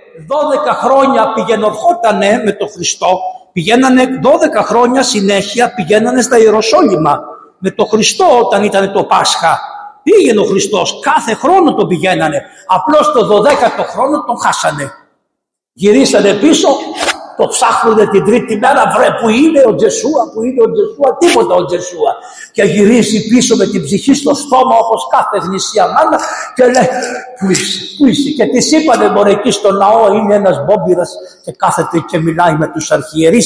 12 χρόνια πηγαινορχότανε με τον Χριστό, πηγαίνανε 12 χρόνια συνέχεια, πηγαίνανε στα Ιεροσόλυμα με τον Χριστό όταν ήταν το Πάσχα. Πήγαινε ο Χριστός, κάθε χρόνο τον πηγαίνανε, απλώς το 12ο χρόνο τον χάσανε. Γυρίσανε πίσω, το ψάχνουνε την τρίτη μέρα, βρε που είναι ο Τζεσούα, που είναι ο Τζεσούα, τίποτα ο Τζεσούα. Και γυρίζει πίσω με την ψυχή στο στόμα όπως κάθε γνησία μάνα και λέει πού είσαι. Και της είπανε μωρέ εκεί στο ναό είναι ένας μπόμπυρας και κάθεται και μιλάει με τους αρχιερείς.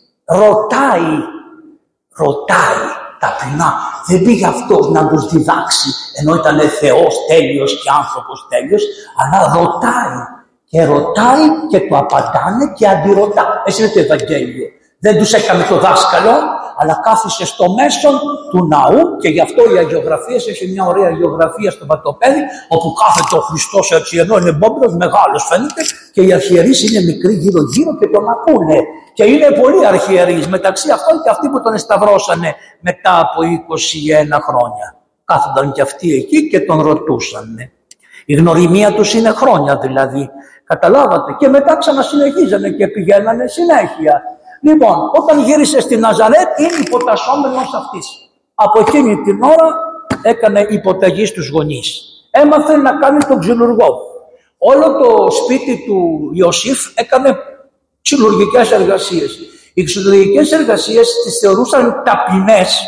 Ρωτάει ταπεινά. Δεν πήγε αυτός να τους διδάξει ενώ ήταν Θεός τέλειος και άνθρωπος τέλειος, αλλά ρωτάει. Και ρωτάει και του απαντάνε και αντιρωτά. Έτσι είναι το Ευαγγέλιο. Δεν τους έκανε το δάσκαλο, αλλά κάθισε στο μέσον του ναού και γι' αυτό η αγιογραφία έχει μια ωραία αγιογραφία στο Βατοπέδι, όπου κάθεται ο Χριστός έτσι, ενώ είναι μπόμπρος, μεγάλος φαίνεται, και οι αρχιερείς είναι μικροί γύρω-γύρω και τον ακούνε. Και είναι πολλοί αρχιερείς, μεταξύ αυτών και αυτοί που τον εσταυρώσανε μετά από 21 χρόνια. Κάθονταν και αυτοί εκεί και τον ρωτούσανε. Η γνωριμία τους είναι χρόνια δηλαδή. Καταλάβατε. Και μετά ξανασυνεχίζανε και πηγαίνανε συνέχεια. Λοιπόν, όταν γύρισε στη Ναζαρέτ είναι υποτασσόμενος αυτής. Από εκείνη την ώρα έκανε υποταγή στους γονείς. Έμαθε να κάνει τον ξυλουργό. Όλο το σπίτι του Ιωσήφ έκανε ξυλουργικές εργασίες. Οι ξυλουργικές εργασίες τις θεωρούσαν ταπεινές.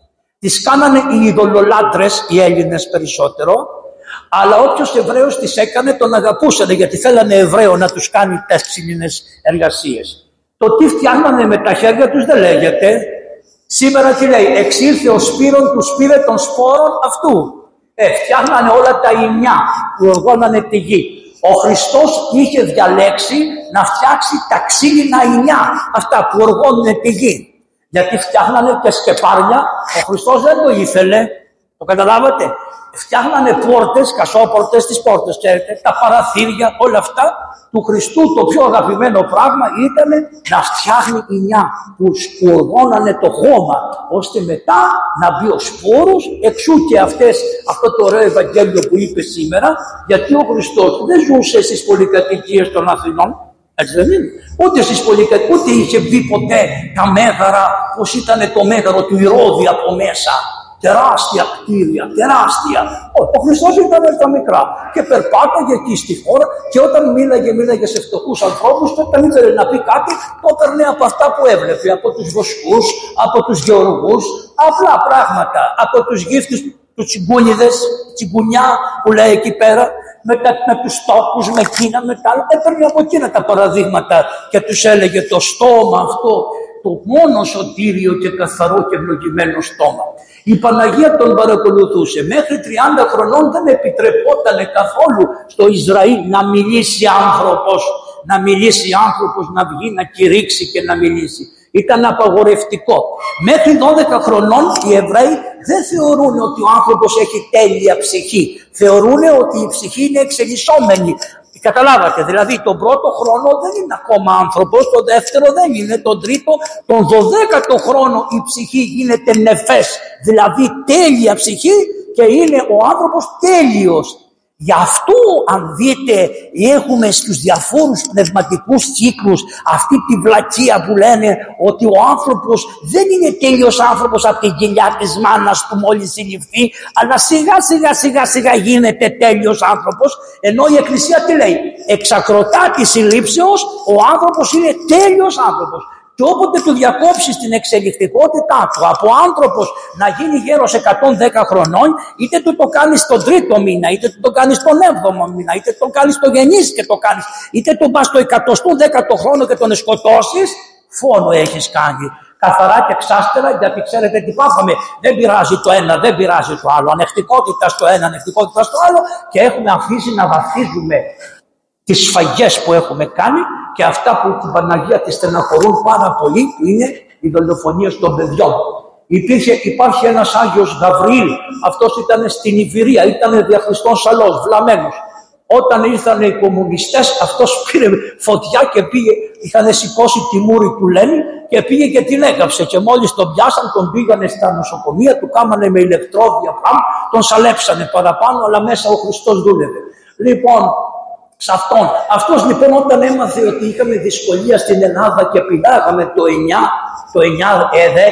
Τις κάνανε οι ειδωλολάτρες, οι Έλληνες περισσότερο. Αλλά όποιος Εβραίος τις έκανε τον αγαπούσανε γιατί θέλανε Εβραίο να τους κάνει τέσσερις εργασίες. Το τι φτιάχνανε με τα χέρια τους δεν λέγεται. Σήμερα τι λέει, εξήλθε ο Σπύρον του πήρε των σπόρων αυτού. Φτιάχνανε όλα τα ημιά που οργώνανε τη γη. Ο Χριστός είχε διαλέξει να φτιάξει τα ξύλινα ημιά, αυτά που οργώνουν τη γη. Γιατί φτιάχνανε και σκεπάρια, ο Χριστός δεν το ήθελε. Το καταλάβατε. Φτιάχνανε πόρτες, κασόπορτες, τις πόρτες, ξέρετε, τα παραθύρια, όλα αυτά. Του Χριστού το πιο αγαπημένο πράγμα ήταν να φτιάχνει ηνιά που οργώνανε το χώμα, ώστε μετά να μπει ο σπόρος, εξού και αυτό το ωραίο Ευαγγέλιο που είπε σήμερα, γιατί ο Χριστός δεν ζούσε στις πολυκατοικίες των Αθηνών, έτσι δεν είναι. Ούτε στις πολυκατοικίες, ούτε είχε δει ποτέ τα μέγαρα, πως ήταν το μέγαρο του Ηρώδη από μέσα. Τεράστια κτίρια, τεράστια. Ο Χριστός ήταν στα μικρά και περπάταγε εκεί στη χώρα και όταν μίλαγε σε φτωχούς ανθρώπους και όταν ήθελε να πει κάτι το έπαιρνε από αυτά που έβλεπε, από τους βοσκούς, από τους γεωργούς, απλά πράγματα, από τους γύφτους, τους τσιγκούνιδες, τσιγκουνιά που λέει εκεί πέρα, με τους τόπους, με εκείνα, με τα άλλα. Έπαιρνε από εκείνα τα παραδείγματα και τους έλεγε το στόμα αυτό, το μόνο σωτήριο και καθαρό και ευλογημένο στόμα. Η Παναγία τον παρακολουθούσε. Μέχρι 30 χρονών δεν επιτρεπόταν καθόλου στο Ισραήλ να μιλήσει άνθρωπος, να βγει, να κηρύξει και να μιλήσει. Ήταν απαγορευτικό. Μέχρι 12 χρονών οι Εβραίοι δεν θεωρούν ότι ο άνθρωπος έχει τέλεια ψυχή. Θεωρούν ότι η ψυχή είναι εξελισσόμενη. Καταλάβατε, δηλαδή τον πρώτο χρόνο δεν είναι ακόμα άνθρωπος, τον δεύτερο δεν είναι, τον τρίτο, τον 12ο χρόνο η ψυχή γίνεται νεφές, δηλαδή τέλεια ψυχή και είναι ο άνθρωπος τέλειος. Γι' αυτό αν δείτε έχουμε στους διαφόρους πνευματικούς κύκλους αυτή τη βλακεία που λένε ότι ο άνθρωπος δεν είναι τέλειος άνθρωπος από την κοιλιά της μάνας του μόλις συλληφθεί, αλλά σιγά σιγά γίνεται τέλειος άνθρωπος, ενώ η Εκκλησία τι λέει, εξακροτά της συλλήψεως ο άνθρωπος είναι τέλειος άνθρωπος. Και όποτε του διακόψεις την εξελικτικότητά του από άνθρωπος να γίνει γέρος 110 χρονών, είτε του το κάνεις τον τρίτο μήνα, είτε του το κάνεις τον 7ο μήνα, είτε το κάνεις το γεννής και το κάνεις, είτε τον πας το 110ο χρόνο και τον σκοτώσεις, φόνο έχεις κάνει. Καθαρά και εξάστερα, γιατί ξέρετε τι πάθαμε. Δεν πειράζει το ένα, δεν πειράζει το άλλο. Ανεκτικότητα στο ένα, ανεκτικότητα στο άλλο και έχουμε αφήσει να βαθίζουμε τις σφαγές που έχουμε κάνει και αυτά που την Παναγία τη στεναχωρούν πάρα πολύ, που είναι οι δολοφονίες των παιδιών. Υπάρχει ένας Άγιος Γαβριήλ, αυτός ήταν στην Ιβηρία, ήταν δια Χριστόν Σαλός, βλαμμένος. Όταν ήρθαν οι κομμουνιστές, αυτός πήρε φωτιά και πήγε, είχαν σηκώσει τη μούρη του Λένιν και πήγε και την έκαψε. Και μόλις τον πιάσαν, τον πήγανε στα νοσοκομεία, του κάμανε με ηλεκτρόδια πράγμα, τον σαλέψανε παραπάνω, αλλά μέσα ο Χριστός δούλευε. Λοιπόν, σε αυτόν. Αυτός λοιπόν όταν έμαθε ότι είχαμε δυσκολία στην Ελλάδα και πεινάγαμε το 9, 10, 11, 12, 13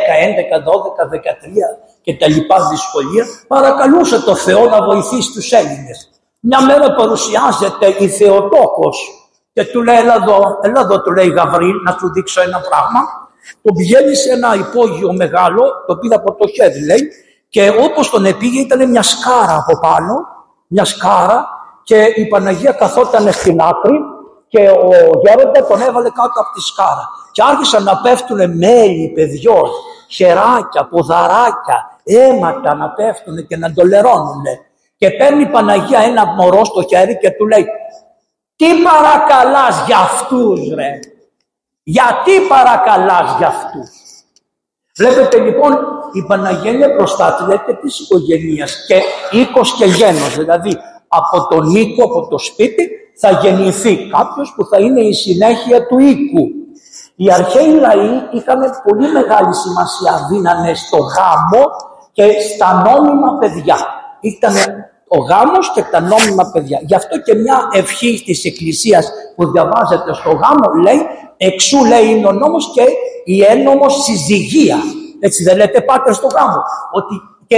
και τα λοιπά δυσκολία, παρακαλούσε το Θεό να βοηθήσει τους Έλληνες. Μια μέρα παρουσιάζεται η Θεοτόκος και του λέει έλα εδώ, του λέει Γαβρίλ, να σου δείξω ένα πράγμα. Τον πηγαίνει σε ένα υπόγειο μεγάλο, το πήρε από το χέρι λέει, και όπως τον επήγε ήταν μια σκάρα από πάνω, μια σκάρα, και η Παναγία καθόταν στην άκρη και ο γέροντα τον έβαλε κάτω από τη σκάρα. Και άρχισαν να πέφτουνε μέλι παιδιών, χεράκια, ποδαράκια, αίματα να πέφτουνε και να ντολερώνουνε. Και παίρνει η Παναγία ένα μωρό στο χέρι και του λέει «Τι παρακαλάς για αυτούς ρε, γιατί παρακαλάς για αυτούς». Βλέπετε λοιπόν η Παναγία είναι προστάτρια της οικογένειας και οίκος και γένος, δηλαδή από τον οίκο, από το σπίτι θα γεννηθεί κάποιος που θα είναι η συνέχεια του οίκου. Οι αρχαίοι λαοί είχαν πολύ μεγάλη σημασία, δίνανε στο γάμο και στα νόμιμα παιδιά. Ήταν ο γάμος και τα νόμιμα παιδιά. Γι' αυτό και μια ευχή της Εκκλησίας που διαβάζεται στο γάμο λέει, εξού λέει είναι ο νόμος και η ένομος συζυγία. Έτσι δεν λέτε πάτε στο γάμο, ότι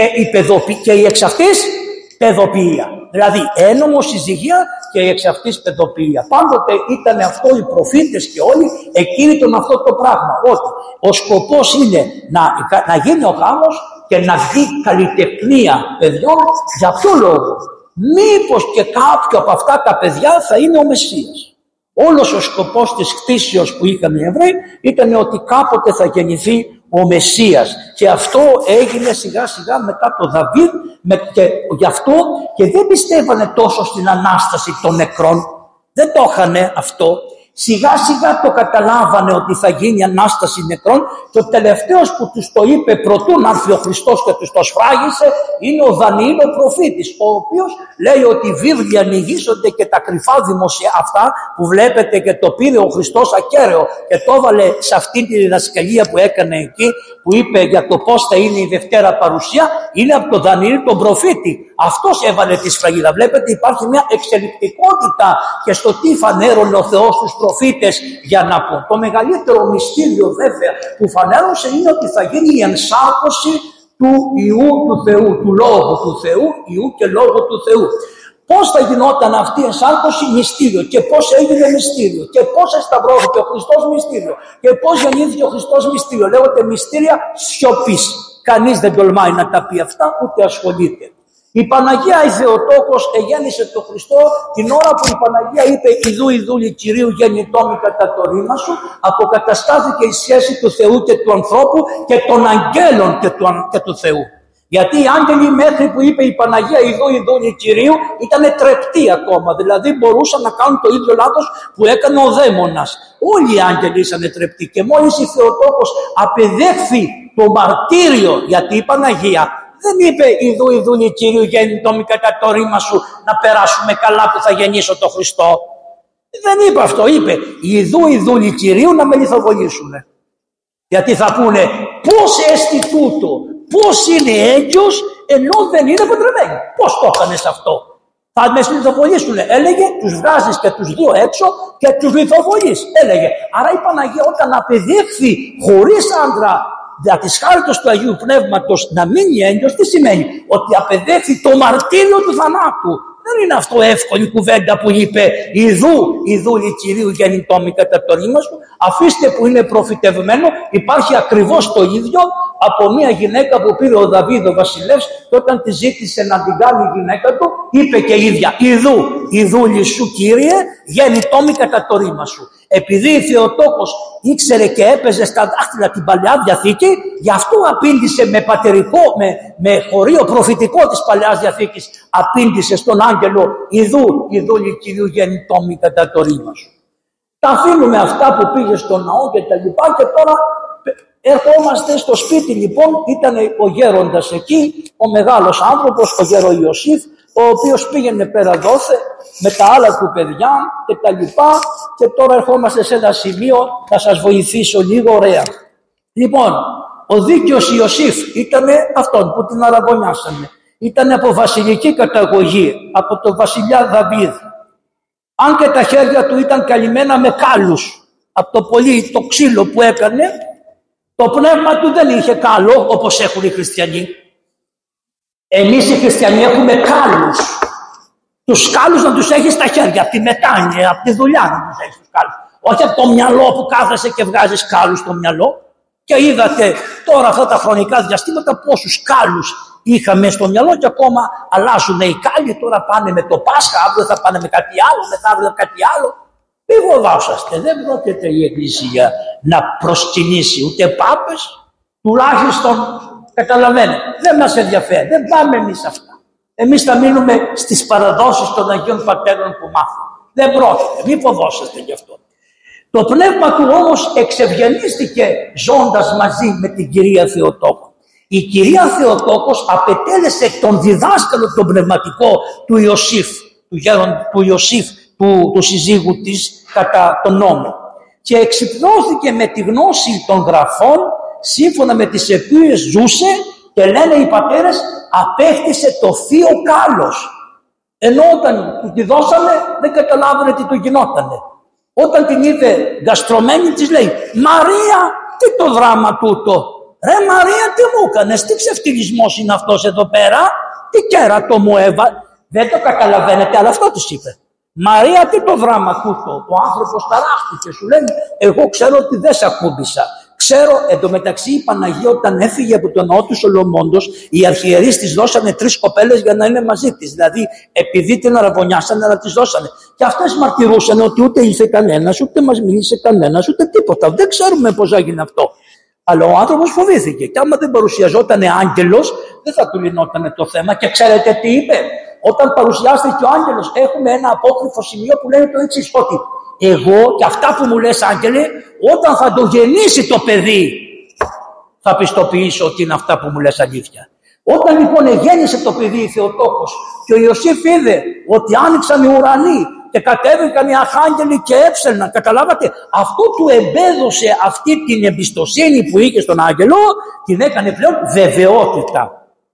και η εξ αυτής παιδοποιία. Δηλαδή ένομο συζυγία και εξ αυτής παιδοποιία. Πάντοτε ήταν αυτό οι προφήτες και όλοι εκήρυτον αυτό το πράγμα. Ότι ο σκοπός είναι να γίνει ο γάμος και να βγει καλλιτεχνία παιδιών. Για ποιο λόγο? Μήπως και κάποιο από αυτά τα παιδιά θα είναι ο Μεσσίας. Όλος ο σκοπός της κτήσεως που είχαν οι Εβραίοι ήταν ότι κάποτε θα γεννηθεί ο Μεσσίας. Και αυτό έγινε σιγά σιγά μετά το Δαβίδ και γι' αυτό και δεν πιστεύανε τόσο στην Ανάσταση των νεκρών. Δεν το είχανε αυτό. Σιγά σιγά το καταλάβανε ότι θα γίνει Ανάσταση νεκρών και ο τελευταίος που τους το είπε προτού να έρθει ο Χριστός και τους το σφράγισε είναι ο Δανιήλ ο προφήτης, ο οποίος λέει ότι οι βίβλοι ανοιγήσονται και τα κρυφά δημοσία αυτά που βλέπετε και το πήρε ο Χριστός ακέραιο και το έβαλε σε αυτή τη διδασκαλία που έκανε εκεί, που είπε για το πώς θα είναι η Δευτέρα Παρουσία, είναι από τον Δανιήλ τον προφήτη. Αυτός έβαλε τη σφραγίδα. Βλέπετε υπάρχει μια εξελικτικότητα και στο τι φανέρωνε ο Θεός τους προφήτες για να πω. Το μεγαλύτερο μυστήριο βέβαια που φανέρωσε είναι ότι θα γίνει η ενσάρκωση του Ιού του Θεού, του Λόγου του Θεού, Ιού και Λόγου του Θεού. Πώς θα γινόταν αυτή η ενσάρκωση? Μυστήριο. Και πώς έγινε μυστήριο. Και πώς εσταυρώθηκε ο Χριστός? Μυστήριο. Και πώς γεννήθηκε ο Χριστός? Μυστήριο. Λέγονται μυστήρια σιωπής. Κανείς δεν τολμάει να τα πει αυτά, ούτε ασχολείται. Η Παναγία η Θεοτόκος εγέννησε τον Χριστό την ώρα που η Παναγία είπε «Ιδού ιδούλη Κυρίου γεννητόμη κατά το ρήμα σου», αποκαταστάθηκε η σχέση του Θεού και του ανθρώπου και των αγγέλων και του Θεού. Γιατί οι άγγελοι μέχρι που είπε η Παναγία «Ιδού ιδούλη Κυρίου» ήταν τρεπτοί ακόμα, δηλαδή μπορούσαν να κάνουν το ίδιο λάθος που έκανε ο δαίμονας. Όλοι οι άγγελοι ήσαν τρεπτοί και μόλις η Θεοτόκος απεδέχθη το μαρτύριο, γιατί η Παναγία δεν είπε «Ιδούλη Κυρίου γεννητόμη κατά το ρήμα σου, να περάσουμε καλά που θα γεννήσω τον Χριστό». Δεν είπε αυτό, είπε «Ιδούλη Κυρίου να με λιθοβολήσουνε». Γιατί θα πούνε πώς έστι τούτο, πώς είναι έγκυος ενώ δεν είναι παντρεμένη. Πώς το έκανες αυτό? Θα με λιθοβολήσουνε. Έλεγε τους βγάζεις και τους δύο έξω και τους λιθοβολείς. Έλεγε. Άρα η Παναγία όταν απεδείχθη χωρίς άντρα για της χάριτος του Αγίου Πνεύματος να μείνει έγκυος, τι σημαίνει? Ότι απεδέχθη το μαρτύριο του θανάτου. Δεν είναι αυτό εύκολη κουβέντα που είπε «Ιδούλη Κυρίου γεννητόμη κατά το ρήμα σου». Αφήστε που είναι προφητευμένο, υπάρχει ακριβώς το ίδιο από μια γυναίκα που πήρε ο Δαβίδ ο βασιλεύς και όταν τη ζήτησε να την κάνει η γυναίκα του, είπε και η ίδια «Ιδούλη σου Κύριε γεννητόμη κατά το ρήμα σου». Επειδή η Θεοτόκος ήξερε και έπαιζε στα δάχτυλα την Παλαιά Διαθήκη, γι' αυτό απήντησε με πατερικό, με χωρίο προφητικό της Παλαιάς Διαθήκης, απήντησε στον άγγελο «Ιδούλη Κυρίου γεννητόμη κατά το ρήμα σου». Τα αφήνουμε αυτά που πήγε στον ναό και τα λοιπά και τώρα ερχόμαστε στο σπίτι λοιπόν. Ήταν ο γέροντας εκεί, ο μεγάλος άνθρωπος, ο γέρο Ιωσήφ, ο οποίος πήγαινε πέρα δόθε με τα άλλα του παιδιά και τα λοιπά και τώρα ερχόμαστε σε ένα σημείο, θα σας βοηθήσω λίγο ωραία. Λοιπόν, ο δίκαιος Ιωσήφ ήταν αυτόν που την αραβωνιάσανε. Ήταν από βασιλική καταγωγή, από τον βασιλιά Δαβίδ. Αν και τα χέρια του ήταν καλυμμένα με κάλους, από το πολύ το ξύλο που έκανε, το πνεύμα του δεν είχε κάλο όπως έχουν οι χριστιανοί. Εμείς οι χριστιανοί έχουμε κάλους. Τους κάλους να τους έχεις στα χέρια, από τη μετάνοια, από τη δουλειά να τους έχεις τους κάλους. Όχι από το μυαλό που κάθεσαι και βγάζεις κάλους στο μυαλό. Και είδατε τώρα αυτά τα χρονικά διαστήματα πόσους κάλους είχαμε στο μυαλό και ακόμα αλλάζουν οι κάλοι. Τώρα πάνε με το Πάσχα, αύριο θα πάνε με κάτι άλλο, μεθαύριο κάτι άλλο. Μην φοβάσαστε, δεν πρόκειται η Εκκλησία να προσκυνήσει ούτε πάπες, τουλάχιστον καταλαβαίνετε. Δεν μας ενδιαφέρει, δεν πάμε εμείς αυτά. Εμείς θα μείνουμε στις παραδόσεις των Αγίων Πατέρων που μάθαμε. Δεν πρόκειται, μην φοβόσαστε γι' αυτό. Το πνεύμα του όμως εξευγενίστηκε ζώντας μαζί με την κυρία Θεοτόκο. Η κυρία Θεοτόκος απετέλεσε τον διδάσκαλο τον πνευματικό του Ιωσήφ, του Ιωσήφ, του συζύγου της κατά τον νόμο. Και εξυπνώθηκε με τη γνώση των γραφών σύμφωνα με τις οποίες ζούσε και λένε οι πατέρες απέκτησε το θείο κάλος. Ενώ όταν του τη δώσανε δεν καταλάβαινε τι του γινότανε. Όταν την είδε γαστρωμένη της λέει «Μαρία, τι το δράμα τούτο, ρε Μαρία τι μου έκανες, τι ξεφτυλισμός είναι αυτός εδώ πέρα, τι κέρατο μου έβαλε». Δεν το καταλαβαίνετε, αλλά αυτό της είπε. «Μαρία, τι το δράμα τούτο». Ο άνθρωπος ταράχτηκε, σου λέει «Εγώ ξέρω ότι δεν σε ακούμπησα». Ξέρω, εντωμεταξύ η Παναγία όταν έφυγε από τον ναό του Σολομώντος, οι αρχιερείς της δώσανε 3 κοπέλες για να είναι μαζί της. Δηλαδή, επειδή την αραβωνιάσανε, αλλά τις δώσανε. Και αυτές μαρτυρούσαν ότι ούτε ήρθε κανένας, ούτε μας μίλησε κανένας, ούτε τίποτα. Δεν ξέρουμε πώς έγινε αυτό. Αλλά ο άνθρωπος φοβήθηκε. Και άμα δεν παρουσιαζόταν άγγελος, δεν θα του λυνόταν το θέμα. Και ξέρετε τι είπε. Όταν παρουσιάστηκε ο άγγελος, έχουμε ένα απόκριφο σημείο που λέει το εξής, ότι εγώ και αυτά που μου λες άγγελε, όταν θα το γεννήσει το παιδί, θα πιστοποιήσω ότι είναι αυτά που μου λες αλήθεια. Όταν λοιπόν γέννησε το παιδί η Θεοτόκος και ο Ιωσήφ είδε ότι άνοιξαν οι ουρανοί και κατέβηκαν οι αρχάγγελοι και έψελναν, καταλάβατε, αυτό του εμπέδωσε αυτή την εμπιστοσύνη που είχε στον άγγελο, την έκανε πλέον βεβαιότητα.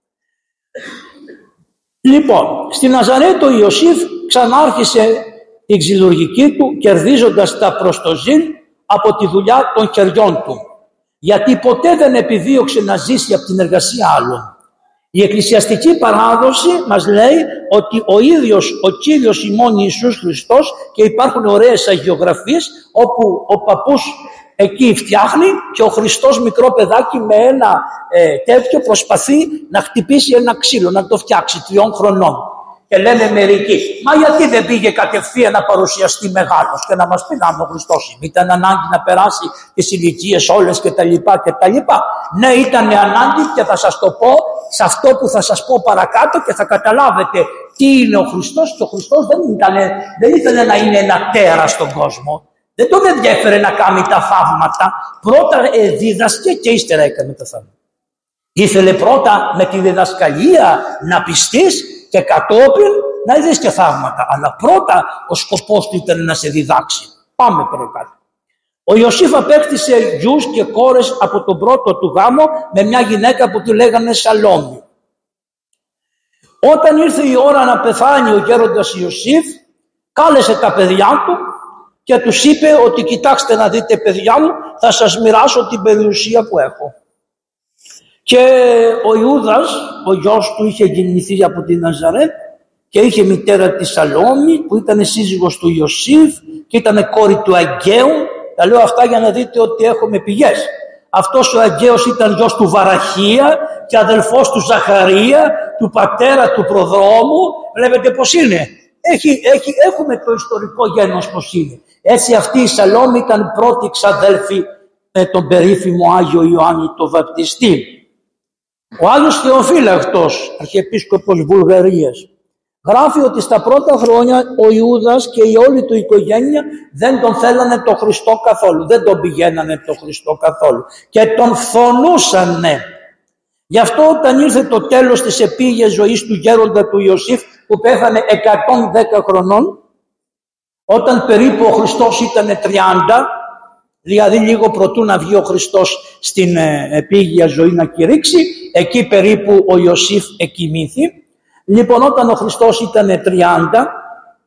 Λοιπόν, στη Ναζαρέτο ο Ιωσήφ ξανάρχισε την ξυλουργική του κερδίζοντας τα προστοζήν από τη δουλειά των χεριών του. Γιατί ποτέ δεν επιδίωξε να ζήσει από την εργασία άλλων. Η εκκλησιαστική παράδοση μας λέει ότι ο ίδιος ο Κύριος ημών Ιησούς Χριστός, και υπάρχουν ωραίες αγιογραφίες όπου ο παππούς εκεί φτιάχνει και ο Χριστός μικρό παιδάκι με ένα τέτοιο προσπαθεί να χτυπήσει ένα ξύλο, να το φτιάξει 3 χρονών. Και λένε μερικοί, μα γιατί δεν πήγε κατευθείαν να παρουσιαστεί μεγάλος και να μας πει να ο Χριστός, ήταν ανάγκη να περάσει τις ηλικίες όλες και τα λοιπά και τα λοιπά. Ναι, ήταν ανάγκη και θα σας το πω σε αυτό που θα σας πω παρακάτω και θα καταλάβετε τι είναι ο Χριστός. Και ο Χριστός δεν ήθελε να είναι ένα τέρας στον κόσμο. Δεν τον ενδιέφερε να κάνει τα θαύματα. Πρώτα δίδασκε και ύστερα έκανε τα θαύματα. Ήθελε πρώτα με τη διδασκαλία να πιστείς και κατόπιν να δεις και θαύματα. Αλλά πρώτα ο σκοπός του ήταν να σε διδάξει. Πάμε παρακάτω. Ο Ιωσήφ απέκτησε γιους και κόρες από τον πρώτο του γάμο με μια γυναίκα που τη λέγανε Σαλόμη. Όταν ήρθε η ώρα να πεθάνει ο γέροντας Ιωσήφ, κάλεσε τα παιδιά του και τους είπε ότι κοιτάξτε να δείτε παιδιά μου, θα σας μοιράσω την περιουσία που έχω. Και ο Ιούδας, ο γιος του, είχε γεννηθεί από την Ναζαρέτ και είχε μητέρα τη Σαλόμη που ήταν σύζυγος του Ιωσήφ και ήταν κόρη του Αγκαίου. Τα λέω αυτά για να δείτε ότι έχουμε πηγές. Αυτός ο Αγκαίος ήταν γιος του Βαραχία και αδελφός του Ζαχαρία, του πατέρα του προδρόμου. Βλέπετε πως είναι. Έχουμε το ιστορικό γένος πως είναι. Έτσι αυτή η Σαλόμη ήταν πρώτη ξαδέλφη με τον περίφημο Άγιο Ιωάννη τον Βαπτιστή. Ο Άγιος Θεοφύλακτος, αρχιεπίσκοπος Βουλγαρίας, γράφει ότι στα πρώτα χρόνια ο Ιούδας και η όλη του οικογένεια δεν τον θέλανε το Χριστό καθόλου. Δεν τον πηγαίνανε το Χριστό καθόλου. Και τον φθονούσανε. Γι' αυτό όταν ήρθε το τέλος της επίγειας ζωής του γέροντα του Ιωσήφ που πέθανε 110 χρονών, όταν περίπου ο Χριστός ήταν 30, δηλαδή λίγο προτού να βγει ο Χριστός στην επίγεια ζωή να κηρύξει, εκεί περίπου ο Ιωσήφ εκοιμήθη. Λοιπόν, όταν ο Χριστός ήταν 30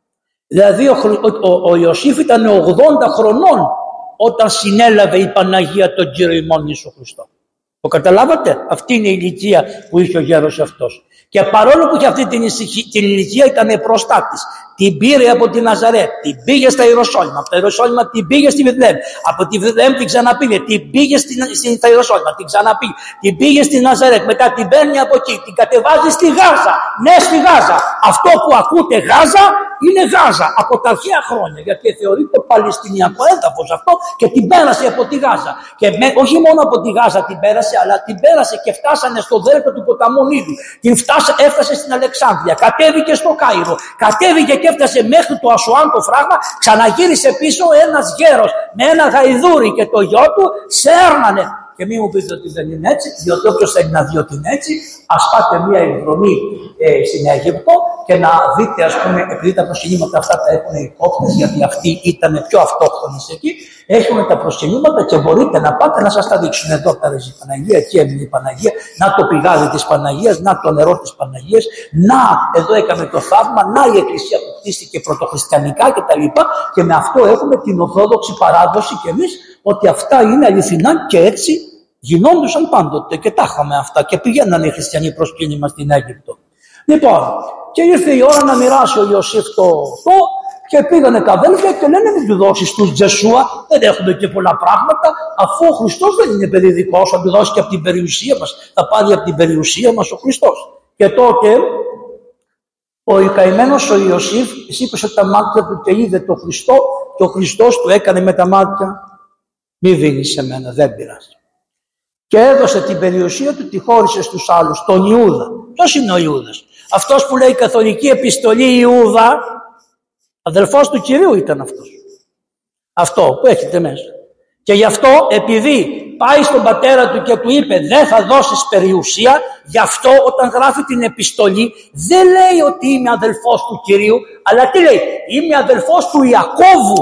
Δηλαδή ο Ιωσήφ ήταν 80 χρονών όταν συνέλαβε η Παναγία τον Κύριο ημών Ιησού Χριστό. Το καταλάβατε? Αυτή είναι η ηλικία που είχε ο γέρος αυτός. Και παρόλο που είχε αυτή την ηλικία ήταν προστάτης. Την πήρε από τη Ναζαρέτ, την πήγε στα Ιεροσόλυμα, από τα Ιεροσόλυμα την πήγε στη Βηθλεέμ, από τη Βηθλεέμ την ξαναπήγε, την πήγε στα Ιεροσόλυμα, την ξαναπήγε, την πήγε στη Ναζαρέτ, μετά την παίρνει από εκεί, την κατεβάζει στη Γάζα. Ναι, στη Γάζα. Αυτό που ακούτε Γάζα είναι Γάζα από τα αρχαία χρόνια, γιατί θεωρείται παλαιστινιακό έδαφος αυτό και την πέρασε από τη Γάζα. Και όχι μόνο από τη Γάζα την πέρασε, αλλά την πέρασε και φτάσανε στο δέλτα του ποταμού Νείλου. Έφτασε στην Αλεξάνδρεια, κατέβηκε στο Κάιρο, κατέβηκε και έφτασε μέχρι το Ασουάν το φράγμα, ξαναγύρισε πίσω ένας γέρος με ένα γαϊδούρι και το γιο του, σέρνανε. Και μην μου πείτε ότι δεν είναι έτσι, διότι όποιος θέλει να δει ότι είναι έτσι, ας πάτε μία εκδρομή στην Αίγυπτο και να δείτε, ας πούμε, επειδή τα προσκυνήματα αυτά τα έχουν οι κόπτες, γιατί αυτοί ήταν πιο αυτόχθονες εκεί, έχουν τα προσκυνήματα και μπορείτε να πάτε να σας τα δείξουν. Εδώ πέρασε η Παναγία, εκεί έμεινε η Παναγία, να το πηγάδι της Παναγίας, να το νερό της Παναγίας, να εδώ έκαμε το θαύμα, να η εκκλησία που χτίστηκε πρωτοχριστιανικά κτλ. Και με αυτό έχουμε την ορθόδοξη παράδοση κι εμείς, ότι αυτά είναι αληθινά και έτσι γινόντουσαν πάντοτε και τα είχαμε αυτά και πηγαίνανε οι χριστιανοί προσκύνημα στην Αίγυπτο. Λοιπόν, και ήρθε η ώρα να μοιράσει ο Ιωσήφ το και πήγανε τα αδέλφια και λένε μην του δώσεις τους Τζεσούα, δεν έχουμε και πολλά πράγματα, αφού ο Χριστός δεν είναι παιδί δικός, θα του δώσει και από την περιουσία μας, θα πάρει από την περιουσία μας ο Χριστός. Και τότε ο καημένος ο Ιωσήφ σήκωσε τα μάτια του και είδε τον Χριστό και ο Χριστός του έκανε με τα μάτια, μη δίνεις σε μένα, δεν πειράζει. Και έδωσε την περιουσία του, τη χώρισε στους άλλους, τον Ιούδα. Ποιος είναι ο Ιούδας? Αυτός που λέει η καθολική επιστολή Ιούδα, αδελφός του Κυρίου ήταν αυτός. Αυτό που έχετε μέσα. Και γι' αυτό επειδή πάει στον πατέρα του και του είπε δεν θα δώσεις περιουσία, γι' αυτό όταν γράφει την επιστολή δεν λέει ότι είμαι αδελφός του Κυρίου, αλλά τι λέει? Είμαι αδελφός του Ιακώβου.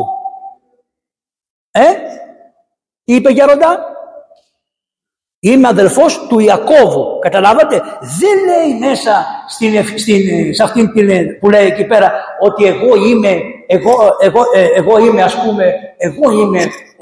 Τι είπε γέροντα? Είμαι αδελφός του Ιακώβου. Καταλάβατε? Δεν λέει μέσα σε αυτήν την που λέει εκεί πέρα ότι εγώ είμαι ας πούμε, εγώ είμαι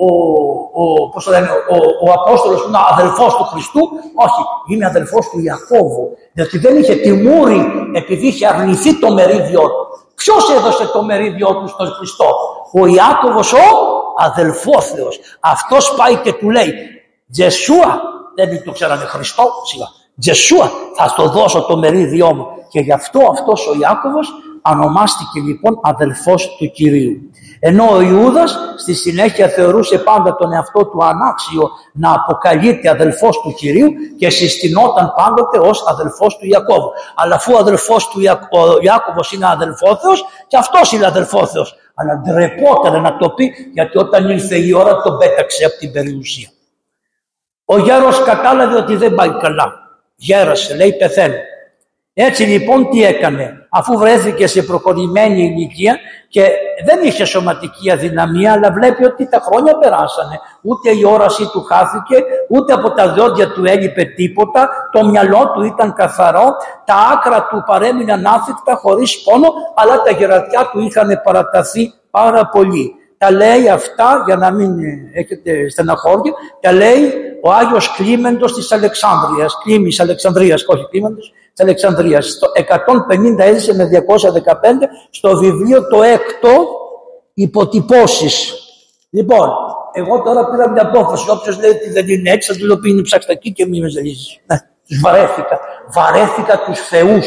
ο Απόστολος που είναι αδελφός του Χριστού. Όχι, είμαι αδελφός του Ιακώβου. Διότι δεν είχε τιμούρη επειδή είχε αρνηθεί το μερίδιό του. Ποιος έδωσε το μερίδιό του στον Χριστό? Ο Ιάκωβος ο αδελφόθεος. Αυτός πάει και του λέει Τζεσούα, δεν το ξέρανε Χριστό, σιγά. Τζεσούα, θα στο δώσω το μερίδιό μου. Και γι' αυτό αυτός ο Ιάκωβος ονομάστηκε λοιπόν αδελφός του Κυρίου. Ενώ ο Ιούδας στη συνέχεια θεωρούσε πάντα τον εαυτό του ανάξιο να αποκαλείται αδελφός του Κυρίου και συστηνόταν πάντοτε ως αδελφός του Ιακώβου. Αλλά αφού ο αδελφός του Ιάκωβος είναι αδελφόθεος και αυτός είναι αδελφόθεος. Αλλά ντρεπόταν να το πει, γιατί όταν ήρθε η ώρα τον πέταξε από την περιουσία. Ο γέρος κατάλαβε ότι δεν πάει καλά. Γέρασε, λέει πεθαίνει. Έτσι λοιπόν τι έκανε? Αφού βρέθηκε σε προχωρημένη ηλικία και δεν είχε σωματική αδυναμία, αλλά βλέπει ότι τα χρόνια περάσανε. Ούτε η όρασή του χάθηκε, ούτε από τα δόντια του έλειπε τίποτα, το μυαλό του ήταν καθαρό, τα άκρα του παρέμειναν άθικτα χωρίς πόνο, αλλά τα γερατιά του είχαν παραταθεί πάρα πολύ. Τα λέει αυτά, για να μην έχετε στεναχώρια, τα λέει ο Άγιος Κλίμεντος της Αλεξάνδρειας, Κλίμης Αλεξανδρίας, όχι Κλίμεντος, της Αλεξανδρίας. Στο 150 έζησε με 215 στο βιβλίο το 6ο υποτυπώσεις. Λοιπόν, εγώ τώρα πήρα μια απόφαση, όποιος λέει ότι δεν είναι έτσι, θα του λέω πει είναι ψαξτακή και μη με ζαλίζεις. Ναι, τους βαρέθηκα τους θεούς.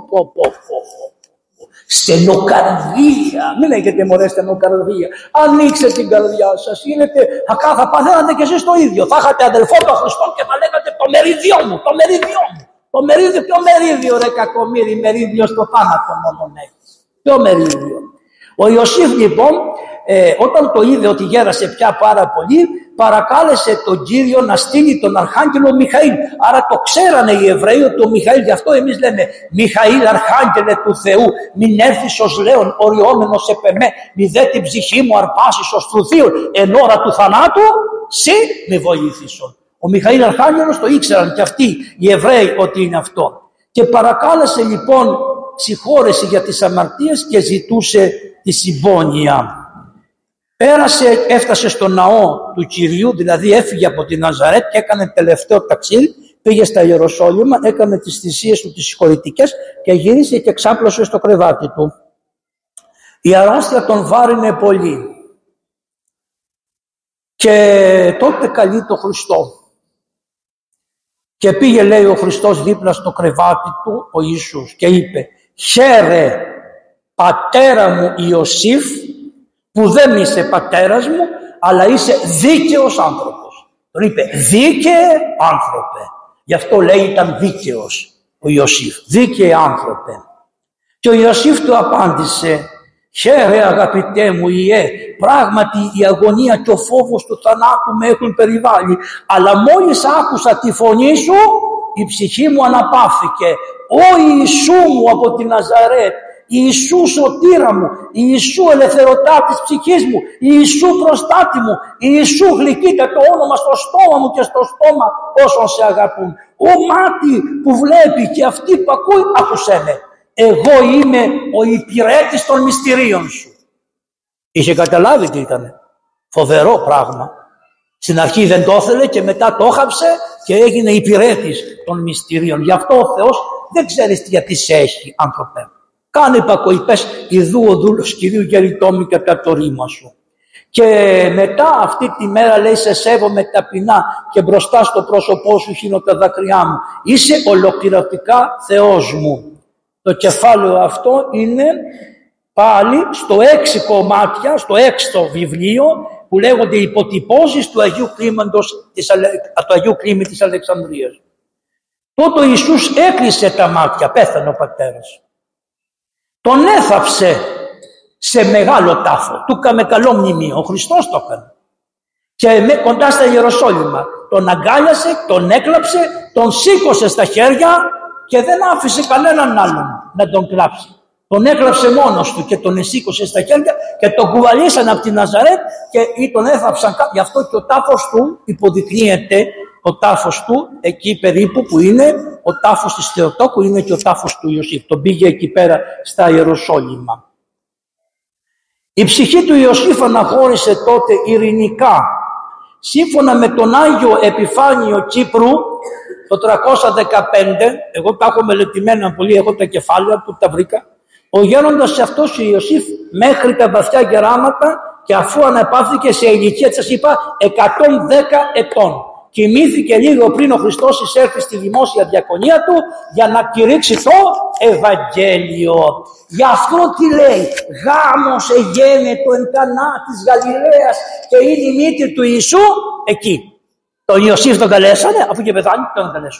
Στενοκαρδία, μην λέγετε μωρέ στενοκαρδία, ανοίξτε την καρδιά σας, θα παθαίνατε κι εσείς το ίδιο, θα είχατε αδελφό τον Χριστό και θα λέγατε το μερίδιό μου, το μερίδιο, ποιο μερίδιο ρε κακομοίρη, μερίδιο στο θάνατο μόνο έχεις, ποιο μερίδιο? Ο Ιωσήφ λοιπόν όταν το είδε ότι γέρασε πια πάρα πολύ, παρακάλεσε τον Κύριο να στείλει τον Αρχάγγελο Μιχαήλ. Άρα το ξέρανε οι Εβραίοι ότι ο Μιχαήλ, γι' αυτό εμείς λέμε Μιχαήλ Αρχάγγελε του Θεού, μην έρθεις ως λέον οριόμενος επεμέ, μη δε την ψυχή μου αρπάσεις ως του Θείου, εν ώρα του θανάτου, σύ με βοήθησον. Ο Μιχαήλ Αρχάγγελος το ήξεραν και αυτοί οι Εβραίοι ότι είναι αυτό. Και παρακάλεσε λοιπόν συγχώρεση για τις αμαρτίες και ζητούσε τη συμπόνια. Έφτασε στο ναό του Κυρίου, δηλαδή έφυγε από τη Ναζαρέτ και έκανε τελευταίο ταξίδι, πήγε στα Ιεροσόλυμα, έκανε τις θυσίες του τις συγχωρητικές και γύρισε και ξάπλωσε στο κρεβάτι του. Η αρρώστια τον βάρινε πολύ και τότε καλεί το Χριστό. Και πήγε, λέει, ο Χριστός δίπλα στο κρεβάτι του, ο Ιησούς, και είπε: «Χαίρε, πατέρα μου Ιωσήφ, που δεν είσαι πατέρας μου, αλλά είσαι δίκαιος άνθρωπος». Τον είπε «δίκαιε άνθρωπε». Γι' αυτό λέει ήταν δίκαιος ο Ιωσήφ, δίκαιε άνθρωπε. Και ο Ιωσήφ του απάντησε: «Χαίρε αγαπητέ μου Ιε, πράγματι η αγωνία και ο φόβος του θανάτου με έχουν περιβάλει, αλλά μόλις άκουσα τη φωνή σου, η ψυχή μου αναπαύθηκε. Ω Ιησού μου από τη Ναζαρέτ, Ιησού σωτήρα μου, Ιησού ελευθερωτά της ψυχής μου, Ιησού προστάτη μου, Ιησού γλυκείται το όνομα στο στόμα μου και στο στόμα όσων σε αγαπούν. Ο μάτι που βλέπει και αυτή που ακούει, άκουσέ με. Εγώ είμαι ο υπηρέτης των μυστηρίων σου». Είχε καταλάβει τι ήταν. Φοβερό πράγμα. Στην αρχή δεν το ήθελε και μετά το έχαψε και έγινε υπηρέτης των μυστηρίων. Γι' αυτό ο Θεός δεν ξέρεις γιατί σε έχει, άνθρωπε. Κάνε υπακοή, πες «Ιδού ο δούλος Κυρίου γεριτόμη κατά το ρήμα σου». Και μετά αυτή τη μέρα λέει «Σε σέβομαι ταπεινά και μπροστά στο πρόσωπό σου χύνω τα δάκρυά μου. Είσαι ολοκληρωτικά Θεός μου». Το κεφάλαιο αυτό είναι πάλι στο 6 κομμάτια, στο 6ο βιβλίο που λέγονται «Υποτυπώσεις του Αγίου Κλήμη της Αλεξανδρίας». Τότε ο Ιησούς έκλεισε τα μάτια, πέθανε ο πατέρας. Τον έθαψε σε μεγάλο τάφο, του έκαμε καλό μνημείο, ο Χριστός το έκανε. Και κοντά στα Ιεροσόλυμα τον αγκάλιασε, τον έκλαψε, τον σήκωσε στα χέρια και δεν άφησε κανέναν άλλον να τον κλάψει. Τον έκλαψε μόνος του και τον σήκωσε στα χέρια και τον κουβαλήσαν από τη Ναζαρέτ και τον έθαψαν. Γι' αυτό και ο τάφος του υποδεικνύεται, ο τάφος του εκεί περίπου που είναι ο τάφος της Θεοτόκου, είναι και ο τάφος του Ιωσήφ. Τον πήγε εκεί πέρα στα Ιεροσόλυμα. Η ψυχή του Ιωσήφ αναχώρησε τότε ειρηνικά. Σύμφωνα με τον Άγιο Επιφάνιο Κύπρου, το 315, εγώ τα έχω μελετημένα πολύ, έχω τα κεφάλαια που τα βρήκα, ο γέροντας αυτός ο Ιωσήφ μέχρι τα βαθιά γεράματα και αφού αναπαύθηκε σε ηλικία, σας είπα, 110 ετών. Κοιμήθηκε λίγο πριν ο Χριστός εισέρθει στη δημόσια διακονία του για να κηρύξει το Ευαγγέλιο. Γι' αυτό τι λέει, γάμος εγένετο εν Κανά της Γαλιλαίας και είναι η μύτη του Ιησού εκεί. Τον Ιωσήφ τον καλέσανε, αφού και πεθάνει τον καλέσουν.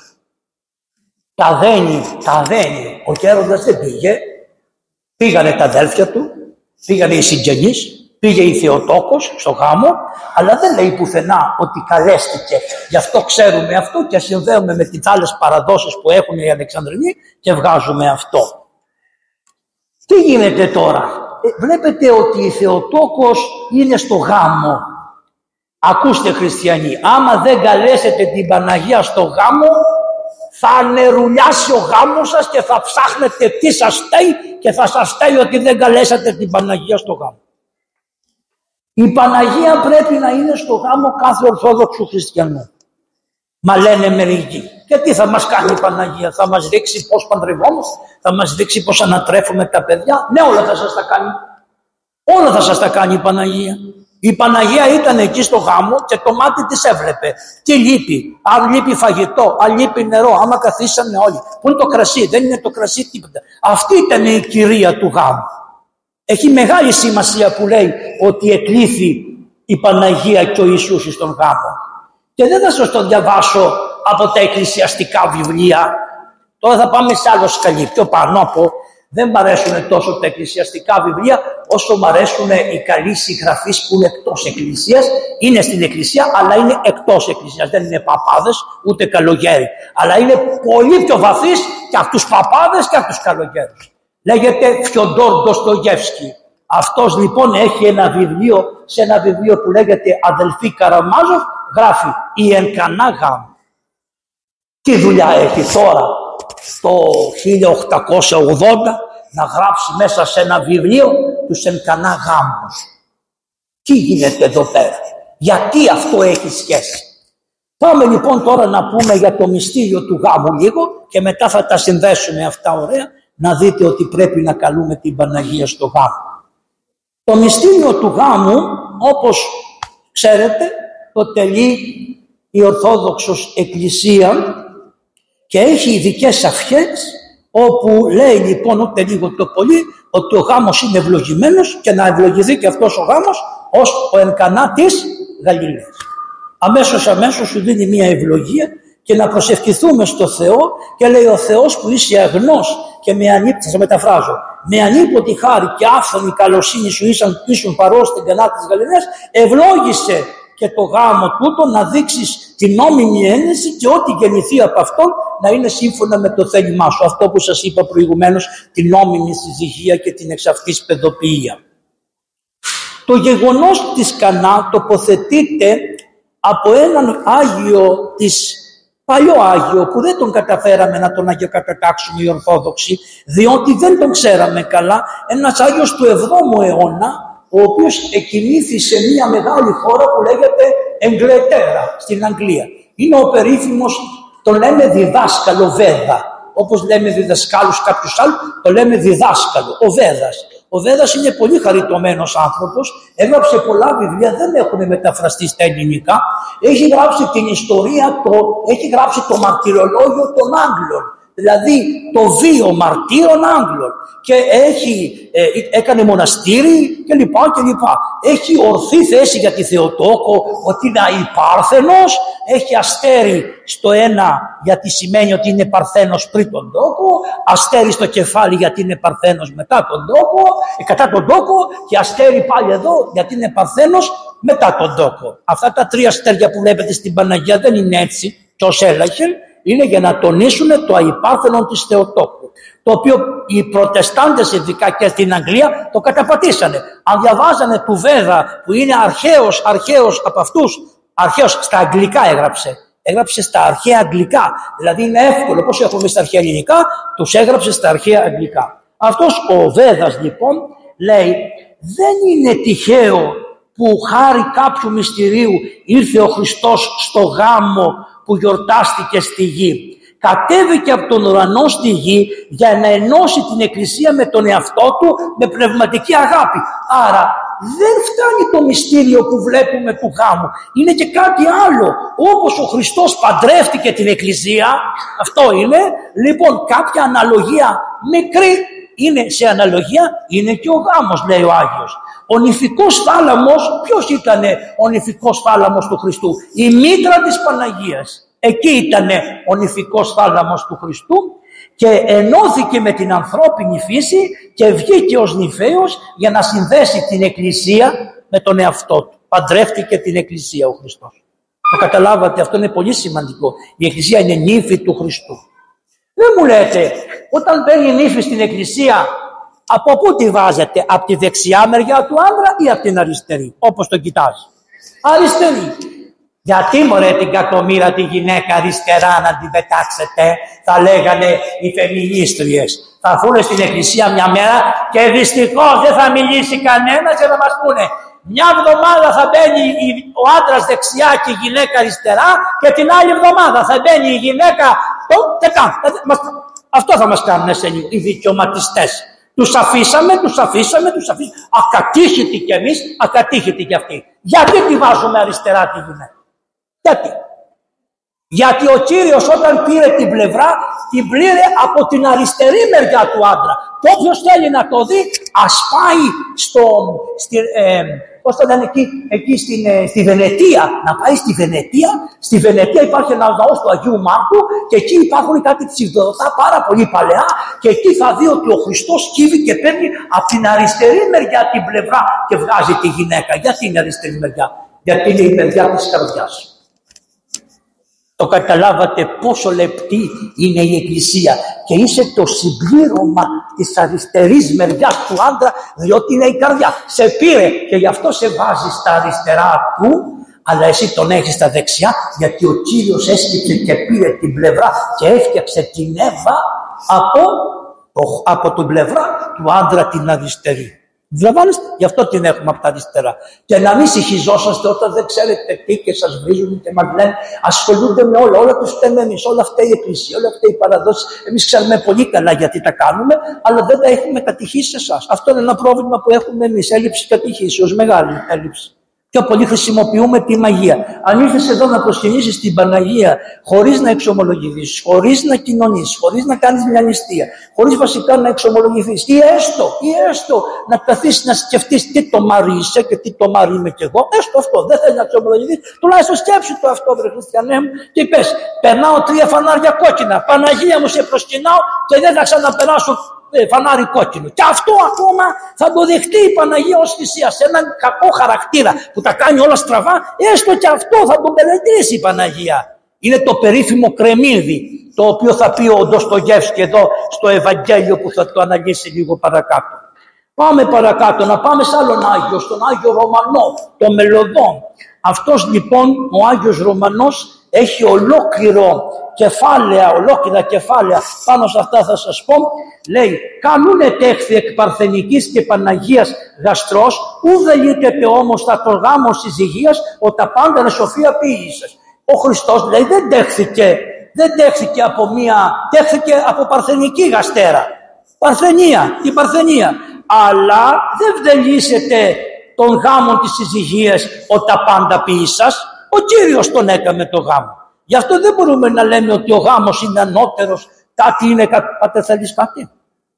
Τα δένει. Ο γέροντας δεν πήγε. Πήγανε τα αδέλφια του, πήγανε οι συγγενείς, πήγε η Θεοτόκος στο γάμο, αλλά δεν λέει πουθενά ότι καλέστηκε. Γι' αυτό ξέρουμε αυτό και συνδέουμε με τις άλλες παραδόσεις που έχουν οι Αλεξανδρινοί και βγάζουμε αυτό. Τι γίνεται τώρα? Βλέπετε ότι η Θεοτόκος είναι στο γάμο. Ακούστε χριστιανοί, άμα δεν καλέσετε την Παναγία στο γάμο, θα νερουλιάσει ο γάμος σας και θα ψάχνετε τι σας στέει και θα σας στέει ότι δεν καλέσατε την Παναγία στο γάμο. Η Παναγία πρέπει να είναι στο γάμο κάθε Ορθόδοξου χριστιανού. Μα λένε μερικοί, και τι θα μας κάνει η Παναγία? Θα μας δείξει πώς παντρευόμαστε, θα μας δείξει πώς ανατρέφουμε τα παιδιά? Ναι, όλα θα σας τα κάνει. Όλα θα σας τα κάνει η Παναγία. Η Παναγία ήταν εκεί στο γάμο και το μάτι της έβλεπε. Τι λείπει? Αν λείπει φαγητό, αν λείπει νερό, άμα καθίσανε όλοι. Πού είναι το κρασί? Δεν είναι το κρασί τίποτα. Αυτή ήταν η κυρία του γάμου. Έχει μεγάλη σημασία που λέει ότι εκλήθη η Παναγία και ο Ιησούς στον γάμο. Και δεν θα σας το διαβάσω από τα εκκλησιαστικά βιβλία. Τώρα θα πάμε σε άλλο σκαλί, πιο πάνω από. Δεν μ' αρέσουν τόσο τα εκκλησιαστικά βιβλία όσο μ' αρέσουν οι καλοί συγγραφείς που είναι εκτός εκκλησίας. Είναι στην εκκλησία αλλά είναι εκτός εκκλησίας. Δεν είναι παπάδες ούτε καλογέροι. Αλλά είναι πολύ πιο βαθύς και από τους παπάδες και από τους καλογέρους. Λέγεται Φιοντόρ Ντοστογεύσκι. Αυτός λοιπόν έχει ένα βιβλίο, σε ένα βιβλίο που λέγεται Αδελφοί Καραμάζοφ, γράφει η εν Κανά γάμο. Τι δουλειά έχει τώρα? Το 1880 να γράψει μέσα σε ένα βιβλίο τους Ελκανά γάμους. Τι γίνεται εδώ πέρα? Γιατί αυτό έχει σχέση? Πάμε λοιπόν τώρα να πούμε για το μυστήριο του γάμου λίγο και μετά θα τα συνδέσουμε αυτά ωραία, να δείτε ότι πρέπει να καλούμε την Παναγία στο γάμο. Το μυστήριο του γάμου, όπως ξέρετε, το τελεί η Ορθόδοξος Εκκλησία και έχει ειδικές ευχές, όπου λέει λοιπόν ούτε λίγο το πολύ ότι ο γάμος είναι ευλογημένος και να ευλογηθεί και αυτός ο γάμος ως ο Ελκανά της Γαλιλαίας. Αμέσως σου δίνει μια ευλογία και να προσευχηθούμε στο Θεό και λέει ο Θεός που είσαι αγνός και με ανύπωτη, θα μεταφράζω, με ανίποτη χάρη και άφθονη καλοσύνη σου ήσουν παρόν στην Κανά της Γαλιλαίας, ευλόγησε και το γάμο τούτο να δείξεις την νόμιμη ένεση και ό,τι γεννηθεί από αυτόν να είναι σύμφωνα με το θέλημά σου. Αυτό που σας είπα προηγουμένως, την νόμιμη συζυγία και την εξ αυτής παιδοποιία. Το γεγονός της Κανά τοποθετείται από έναν Άγιο παλιό Άγιο που δεν τον καταφέραμε να τον αγιοκατατάξουμε οι Ορθόδοξοι, διότι δεν τον ξέραμε καλά, ένας Άγιος του 7ου αιώνα, ο οποίος εκοιμήθη σε μια μεγάλη χώρα που λέγεται Εγγλετέρα στην Αγγλία. Είναι ο περίφημος, τον λέμε διδάσκαλο Βέδα. Όπως λέμε διδασκάλους κάποιους άλλους, το λέμε διδάσκαλο, ο Βέδας. Ο Βέδας είναι πολύ χαριτωμένος άνθρωπος, έγραψε πολλά βιβλία, δεν έχουν μεταφραστεί στα ελληνικά. Έχει γράψει την ιστορία, έχει γράψει το μαρτυρολόγιο των Άγγλων, δηλαδή το βίο μαρτύρων Άγγλων, και έκανε μοναστήρι κλπ. Έχει ορθή θέση για τη Θεοτόκο, ότι είναι υπάρθενος, έχει αστέρι στο ένα γιατί σημαίνει ότι είναι παρθένος πριν τον τόκο, αστέρι στο κεφάλι γιατί είναι παρθένος μετά τον τόκο, κατά τον τόκο, και αστέρι πάλι εδώ γιατί είναι παρθένος μετά τον τόκο. Αυτά τα 3 αστέρια που βλέπετε στην Παναγία δεν είναι έτσι και ως έλαχεν, είναι για να τονίσουν το αϊπάρθενο της Θεοτόκου, το οποίο οι Προτεστάντες ειδικά και στην Αγγλία το καταπατήσανε. Αν διαβάζανε του Βέδα που είναι αρχαίος από αυτούς, αρχαίος στα αγγλικά έγραψε στα αρχαία αγγλικά, δηλαδή είναι εύκολο, όπως έχουμε στα αρχαία ελληνικά, τους έγραψε στα αρχαία αγγλικά. Αυτός ο Βέδας λοιπόν λέει, δεν είναι τυχαίο που χάρη κάποιου μυστηρίου ήρθε ο Χριστός στο γάμο που γιορτάστηκε στη γη. Κατέβηκε από τον ουρανό στη γη για να ενώσει την Εκκλησία με τον εαυτό του με πνευματική αγάπη. Άρα δεν φτάνει το μυστήριο που βλέπουμε του γάμου. Είναι και κάτι άλλο. Όπως ο Χριστός παντρεύτηκε την Εκκλησία, αυτό είναι, λοιπόν κάποια αναλογία μικρή είναι σε αναλογία, είναι και ο γάμος, λέει ο Άγιος. Ο νηφικός θάλαμος, ποιος ήταν ο νηφικός θάλαμος του Χριστού? Η μήτρα της Παναγίας. Εκεί ήταν ο νηφικός θάλαμος του Χριστού και ενώθηκε με την ανθρώπινη φύση και βγήκε ως νηφαίος για να συνδέσει την Εκκλησία με τον εαυτό του. Παντρεύτηκε την Εκκλησία ο Χριστός. Το καταλάβατε, αυτό είναι πολύ σημαντικό. Η Εκκλησία είναι νύφη του Χριστού. Δεν μου λέτε, όταν μπαίνει η νύφη στην Εκκλησία, από πού τη βάζετε? Από τη δεξιά μεριά του άντρα ή από την αριστερή? Όπως το κοιτάζει. Αριστερή. Γιατί μωρέ την κακομοίρα τη γυναίκα αριστερά να την πετάξετε? Θα λέγανε οι φεμινίστριες. Θα έρθουν στην Εκκλησία μια μέρα και δυστυχώς δεν θα μιλήσει κανένας για να μας πούνε. Μια εβδομάδα θα μπαίνει ο άντρας δεξιά και η γυναίκα αριστερά και την άλλη εβδομάδα θα μπαίνει η γυναίκα αυτό θα μας κάνουν σε λίγο οι δικαιωματιστές. Τους αφήσαμε. Ακατήχητοι κι εμείς, ακατήχητοι κι αυτοί. Γιατί τη βάζουμε αριστερά τη γυναίκα? Γιατί ο Κύριος όταν πήρε την πλευρά, την πήρε από την αριστερή μεριά του άντρα. Και όποιος θέλει να το δει, ας πάει στη Βενετία. Να πάει στη Βενετία. Στη Βενετία υπάρχει ένα ναός του Αγίου Μάρκου και εκεί υπάρχουν κάτι ψευδοδοτά πάρα πολύ παλαιά και εκεί θα δει ότι ο Χριστός κύβει και παίρνει από την αριστερή μεριά την πλευρά και βγάζει τη γυναίκα. Γιατί είναι αριστερή μεριά? Γιατί είναι η μεριά της καρδιάς. Το καταλάβατε πόσο λεπτή είναι η Εκκλησία και είσαι το συμπλήρωμα της αριστερής μεριάς του άντρα, διότι είναι η καρδιά. Σε πήρε και γι' αυτό σε βάζει στα αριστερά του, αλλά εσύ τον έχεις στα δεξιά, γιατί ο Κύριος έσκυψε και πήρε την πλευρά και έφτιαξε την Εύα από την πλευρά του άντρα την αριστερή. Βλαβάνεστε, γι' αυτό την έχουμε από τα αριστερά. Και να μην συγχυζόσαστε όταν δεν ξέρετε τι και σας βρίζουν και μας λένε ασχολούνται με όλα τους φταίμε εμείς, όλα αυτά η Εκκλησία, όλα αυτά οι παραδόσεις. Εμείς ξέρουμε πολύ καλά γιατί τα κάνουμε, αλλά δεν τα έχουμε κατηχήσει σε εσάς. Αυτό είναι ένα πρόβλημα που έχουμε εμείς, έλλειψη κατηχήσεως, μεγάλη έλλειψη. Πιο πολύ χρησιμοποιούμε τη μαγεία. Αν ήρθες εδώ να προσκυνήσεις την Παναγία χωρίς να εξομολογηθείς, χωρίς να κοινωνήσεις, χωρίς να κάνεις μια νηστεία, χωρίς βασικά να εξομολογηθείς, ή έστω να καθίσεις να σκεφτείς τι το μάρι είσαι και τι το μάρι είμαι κι εγώ, έστω αυτό, δεν θέλει να εξομολογηθείς, τουλάχιστον σκέψου το αυτό, βρε χριστιανέ μου, και πες, περνάω 3 φανάρια κόκκινα, Παναγία μου σε προσκυνάω και δεν θα ξαναπεράσω φανάρι κόκκινο. Και αυτό ακόμα θα το δεχτεί η Παναγία ως θυσία σε έναν κακό χαρακτήρα που τα κάνει όλα στραβά, έστω και αυτό θα τον μελετήσει η Παναγία. Είναι το περίφημο κρεμμύδι, το οποίο θα πει ο Ντοστογεύσκη εδώ στο Ευαγγέλιο που θα το αναλύσει λίγο παρακάτω. Πάμε παρακάτω, να πάμε σε άλλον Άγιο, στον Άγιο Ρωμανό, το Μελωδόν. Αυτός λοιπόν ο Άγιος Ρωμανός έχει ολόκληρα κεφάλαια πάνω σε αυτά θα σας πω. Λέει, καλούνε τέχθη εκ Παρθενικής και Παναγίας γαστρός, ουδε λύτεται όμως τα το γάμο συζυγίας, ο τα πάντα ρε σοφία ποιήσες. Ο Χριστός λέει δεν τέχθηκε τέχθηκε από Παρθενική γαστέρα. Η Παρθενία. Αλλά δεν βδελίσετε των γάμων της συζυγίας ο τα πάντα ποιήσας. Ο Κύριος τον έκανε το γάμο. Γι' αυτό δεν μπορούμε να λέμε ότι ο γάμος είναι ανώτερος. Κάτι είναι, πάτε θέλεις κάτι?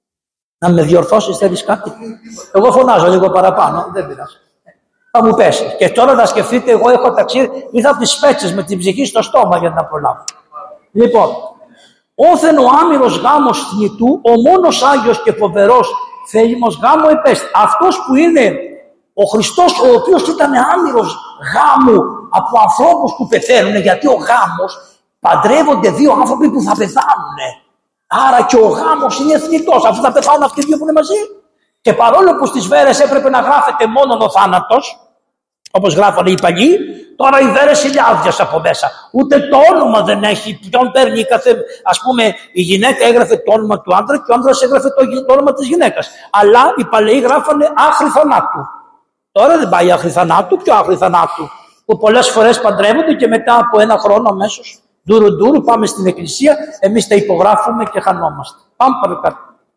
Να με διορθώσεις, θέλεις κάτι? Εγώ φωνάζω λίγο παραπάνω, δεν πειράζει. Θα μου πέσει. Και τώρα να σκεφτείτε, εγώ έχω ταξίδι, ήρθα από τις Σπέτσες με την ψυχή στο στόμα για να προλάβω. Λοιπόν, όθεν ο άμυρος γάμος θνητού, ο μόνος Άγιος και φοβερός θέλημος γάμο επέστη. Αυτός που είναι ο Χριστός, ο οποίος ήταν άμυρος γάμου από ανθρώπους που πεθαίνουν, γιατί ο γάμος παντρεύονται 2 άνθρωποι που θα πεθάνουν. Άρα και ο γάμος είναι θνητός, αφού θα πεθάνουν αυτοί οι 2 που είναι μαζί. Και παρόλο που στις βέρες έπρεπε να γράφεται μόνο ο θάνατος, όπως γράφανε οι παλιοί, τώρα οι βέρες είναι άδειες από μέσα. Ούτε το όνομα δεν έχει. Ποιον παίρνει ας πούμε, η γυναίκα έγραφε το όνομα του άντρα και ο άντρας έγραφε το όνομα της γυναίκας. Αλλά οι παλαιοί γράφανε άχρη θανάτου. Τώρα δεν πάει άχρη θανάτου, πιο άχρη θανάτου. Που πολλές φορές παντρεύονται και μετά από 1 χρόνο αμέσως ντουρου πάμε στην εκκλησία, εμείς τα υπογράφουμε και χανόμαστε. Πάμε παρακάτω.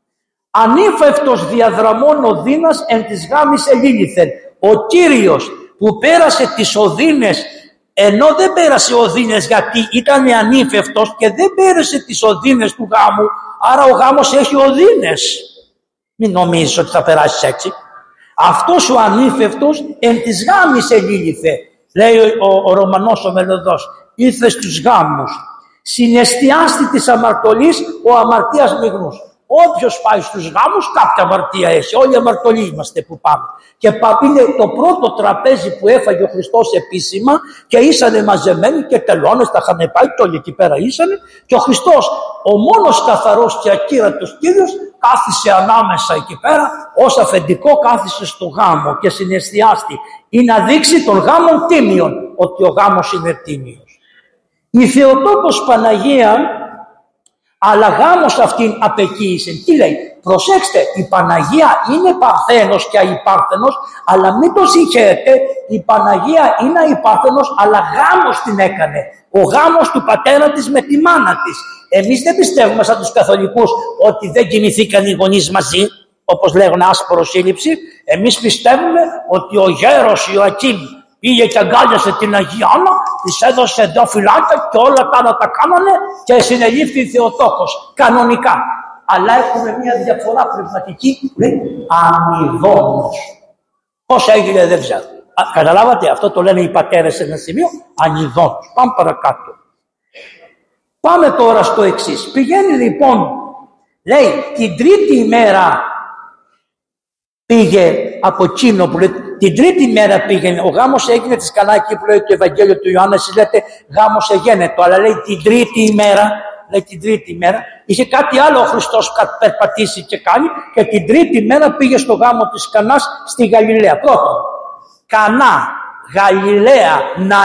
Ανήφευτος διαδραμών οδύνας εν της γάμης ελήλυθεν. Ο Κύριος που πέρασε τις οδύνες, ενώ δεν πέρασε οδύνες γιατί ήταν ανήφευτος και δεν πέρασε τις οδύνες του γάμου, άρα ο γάμος έχει οδύνες. Μην νομίζεις ότι θα περάσεις έτσι. Αυτός ο ανήφευτος εν της γάμης ελήλυθε, λέει ο Ρωμανός ο Μελωδός, ήρθε στους γάμους. Συναισθιάστη της αμαρτωλής ο αμαρτίας μηγνούς. Όποιος πάει στους γάμους κάποια αμαρτία έχει. Όλοι αμαρτωλοί είμαστε που πάμε. Και είναι το πρώτο τραπέζι που έφαγε ο Χριστός επίσημα και ήσανε μαζεμένοι και τελώνες, τα είχαν πάει και όλοι εκεί πέρα ήσανε. Και ο Χριστός, ο μόνος καθαρός και ακύρατος Κύριος, κάθισε ανάμεσα εκεί πέρα, ως αφεντικό κάθισε στο γάμο και συναισθιάστη. Ή να δείξει τον γάμο τίμιον, ότι ο γάμος είναι τίμιος. Η Θεοτόκος Παναγία, αλλά γάμος αυτήν απεκοίησεν. Τι λέει? Προσέξτε, η Παναγία είναι παρθένος και αϊπάρθενος, αλλά μην το συγχαίρετε, η Παναγία είναι αϊπάρθενος, αλλά γάμος την έκανε. Ο γάμος του πατέρα της με τη μάνα της. Εμείς δεν πιστεύουμε σαν τους καθολικούς ότι δεν κοιμηθήκαν οι γονείς μαζί, όπως λέγουν άσπορο σύλληψη. Εμείς πιστεύουμε ότι ο γέρος Ιωακήμ πήγε και αγκάλιασε την Αγία Άννα, της έδωσε 2 φυλάκια και όλα τα άλλα τα κάνανε και συνελήφθη η Θεοτόκος κανονικά. Αλλά έχουμε μια διαφορά πνευματική που λέει αμοιβόνος. Πώς έγινε δεν ξέρω. Καταλάβατε, αυτό το λένε οι πατέρες σε ένα σημείο, αμοιβόνος. Πάμε παρακάτω. Πάμε τώρα στο εξής. Πηγαίνει λοιπόν, λέει, την 3η ημέρα πήγε από εκείνο που λέει, την 3η μέρα πήγαινε, ο γάμος έγινε της Κανά, εκεί που λέει το Ευαγγέλιο του Ιωάννα, εσείς λέτε γάμος εγένετο, αλλά λέει την 3η ημέρα, είχε κάτι άλλο ο Χριστός περπατήσει και κάνει και την 3η μέρα πήγε στο γάμο της Κανάς στη Γαλιλαία. Πρώτον, Κανά, Γαλιλαία,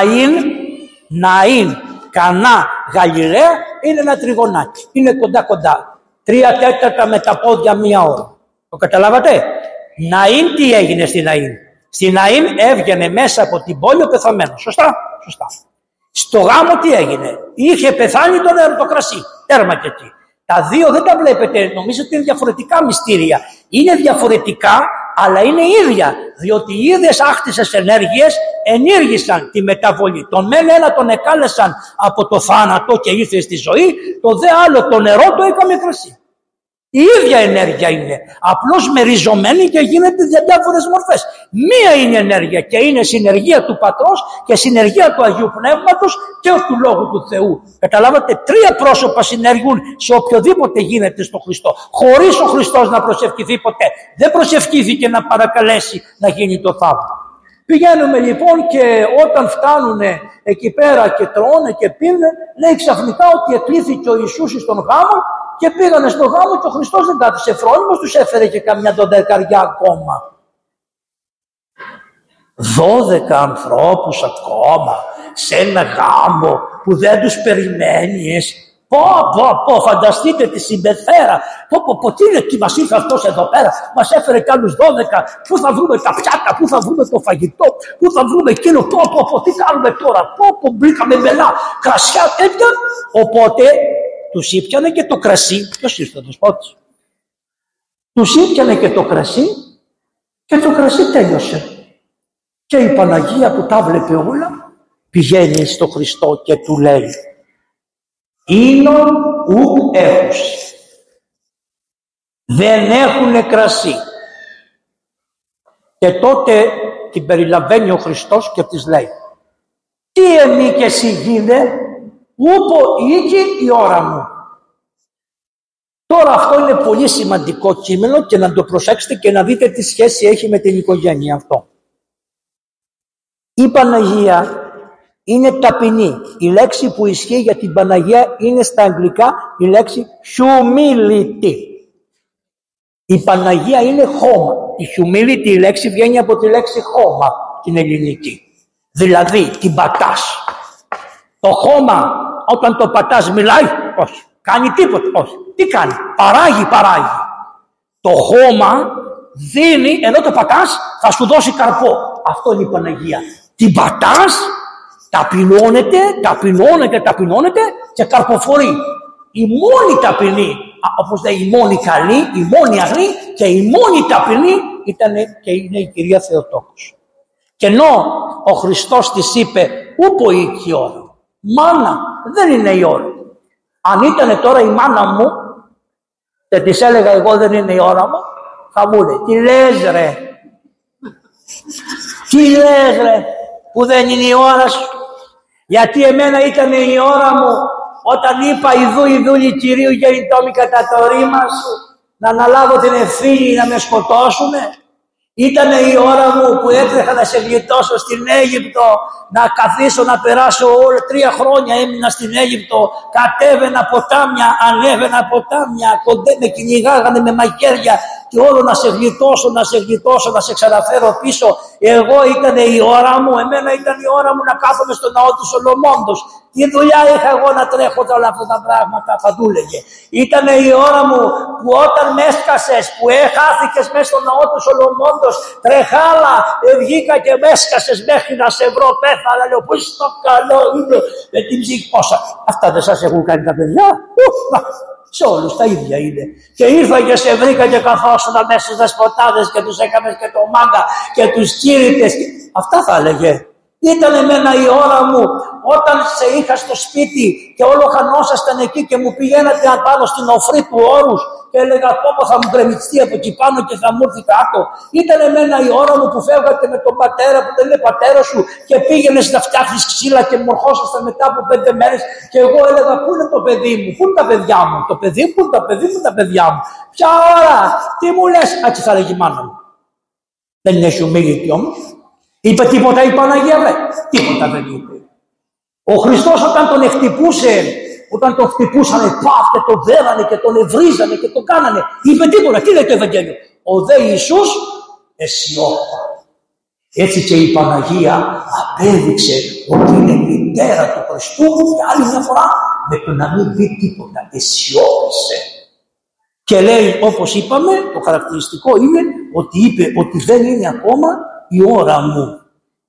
Ναΐν, Κανά, Γαλιλαία είναι ένα τριγωνάκι, είναι κοντά, 3/4 με τα πόδια 1 ώρα. Το Το καταλάβατε? Ναΐν τι έγινε στη Ναΐν? Στη Ναΐν έβγαινε μέσα από την πόλη ο πεθαμένος. Σωστά? Σωστά. Στο γάμο τι έγινε? Είχε πεθάνει το κρασί. Τέρμα και εκεί. Τα δύο δεν τα βλέπετε, νομίζετε ότι είναι διαφορετικά μυστήρια. Είναι διαφορετικά, αλλά είναι ίδια. Διότι οι ίδιες άκτισες ενέργειες ενήργησαν τη μεταβολή. Τον μεν ένα τον εκάλεσαν από το θάνατο και ήρθε στη ζωή, το δε άλλο το νερό το έκαμε κρασί. Η ίδια ενέργεια είναι, απλώς μεριζωμένη και γίνεται για διάφορες μορφές. Μία είναι ενέργεια και είναι συνεργεία του Πατρός και συνεργεία του Αγίου Πνεύματος και του Λόγου του Θεού. Καταλάβατε, τρία πρόσωπα συνεργούν σε οποιοδήποτε γίνεται στο Χριστό, χωρίς ο Χριστός να προσευχηθεί ποτέ. Δεν προσευχήθηκε να παρακαλέσει να γίνει το θαύμα. Πηγαίνουμε λοιπόν και όταν φτάνουν εκεί πέρα και τρώνε και πίνουν, λέει ξαφνικά ότι εκλήθη ο Ιησούς στον γάμο. Και πήγανε στο γάμο και ο Χριστός δεν κάθισε φρόνιμος, τους έφερε και καμιά 12 ακόμα. 12 ανθρώπους ακόμα σε ένα γάμο που δεν τους περιμένεις. Φανταστείτε τη συμπεθέρα. Τι είναι, τι μας ήρθε αυτός εδώ πέρα, μας έφερε κι άλλους 12. Πού θα βρούμε τα πιάτα, πού θα βρούμε το φαγητό, πού θα βρούμε εκείνο, τι κάνουμε τώρα, μπήκαμε μελά, κρασιά τέτοια. Οπότε τους ήπιανε και το κρασί. Ποιος ήρθε ο Δεσπότης? Τους ήπιανε και το κρασί και το κρασί τέλειωσε. Και η Παναγία που τα βλέπει όλα πηγαίνει στο Χριστό και του λέει «Ίνον ου έχους». Δεν έχουνε κρασί. Και τότε την περιλαμβάνει ο Χριστός και της λέει «Τι εμεί και εσύ γίνε, ούπο ήκη η ώρα μου». Τώρα αυτό είναι πολύ σημαντικό κείμενο και να το προσέξετε και να δείτε τι σχέση έχει με την οικογένεια αυτό. Η Παναγία είναι ταπεινή. Η λέξη που ισχύει για την Παναγία είναι στα αγγλικά η λέξη humility. Η Παναγία είναι χώμα. Η humility η λέξη βγαίνει από τη λέξη χώμα την ελληνική. Δηλαδή την πατάς. Το χώμα όταν το πατάς μιλάει? Όχι. Κάνει τίποτα? Όχι. Τι κάνει? Παράγει. Το χώμα δίνει, ενώ το πατάς θα σου δώσει καρπό. Αυτό είναι η Παναγία. Την πατάς, ταπεινώνεται και καρποφορεί. Η μόνη ταπεινή, όπως λέει η μόνη καλή, η μόνη αγνή και η μόνη ταπεινή ήταν και είναι η Κυρία Θεοτόκος. Και ενώ ο Χριστός της είπε ούπο ήκη η ώρα. Μάνα, δεν είναι η ώρα. Αν ήταν τώρα η μάνα μου και της έλεγα εγώ δεν είναι η ώρα μου, θα μου λέει τι λες ρε, που δεν είναι η ώρα σου? Γιατί εμένα ήταν η ώρα μου όταν είπα η δούλη Κυρίου γεννητόμη κατά το ρήμα σου, να αναλάβω την ευθύνη να με σκοτώσουνε. Ήταν η ώρα μου που έτρεχα να σε γλιτώσω στην Αίγυπτο, να καθίσω να περάσω όλα 3 χρόνια έμεινα στην Αίγυπτο, κατέβαινα ποτάμια, ανέβαινα ποτάμια, με κυνηγάγανε με μαχαίρια και όλο να σε γλιτώσω, να σε ξαναφέρω πίσω. Εγώ ήταν η ώρα μου, εμένα ήταν η ώρα μου να κάθομαι στο ναό του Σολομώντος. Τι δουλειά είχα εγώ να τρέχω όλα αυτά τα πράγματα, θα δούλεγε. Ήταν η ώρα μου που όταν με έσκασες, που χάθηκες μέσα στο ναό του Σολομώντος, τρεχάλα, βγήκα και με έσκασες μέχρι να σε βρω, πέθανα, λέω πώς το καλό είναι, με την ψυχή πόσα. Αυτά δεν σας έχουν κάνει τα παιδιά? Σε όλους τα ίδια είναι. Και ήρθα και σε βρήκα και καθόσουνα μέσα στις δεσποτάδες και τους έκανες και το μάγκα και τους κήρυτες. Αυτά θα έλεγε. Ήταν εμένα η ώρα μου όταν σε είχα στο σπίτι και όλο χανόσασταν εκεί και μου πηγαίνατε απάνω στην οφρή του όρους και έλεγα πόπο θα μου γκρεμιστεί από εκεί πάνω και θα μου έρθει κάτω. Ήταν εμένα η ώρα μου που φεύγατε με τον πατέρα που δεν είναι πατέρα σου και πήγαινες να φτιάχνεις ξύλα και μορχόσασταν μετά από 5 μέρες και εγώ έλεγα πού είναι το παιδί μου, πού είναι τα παιδιά μου, το παιδί μου, τα παιδιά μου. Ποια ώρα, τι μου λες? Έτσι θα λέγει η μάνα μου. Δεν είναι humility όμως. Είπε τίποτα η Παναγία? Τίποτα δεν είπε. Ο Χριστός όταν τον χτυπούσανε και τον δέρανε και τον ευρίζανε και τον κάνανε, είπε τίποτα? Τι λέει το Ευαγγέλιο? Ο δε Ιησούς εσιώπα. Έτσι και η Παναγία απέδειξε ότι είναι μητέρα του Χριστού για άλλη μια φορά με το να μην πει τίποτα. Εσιώπησε. Και λέει, όπως είπαμε, το χαρακτηριστικό είναι ότι είπε ότι δεν είναι ακόμα η ώρα μου.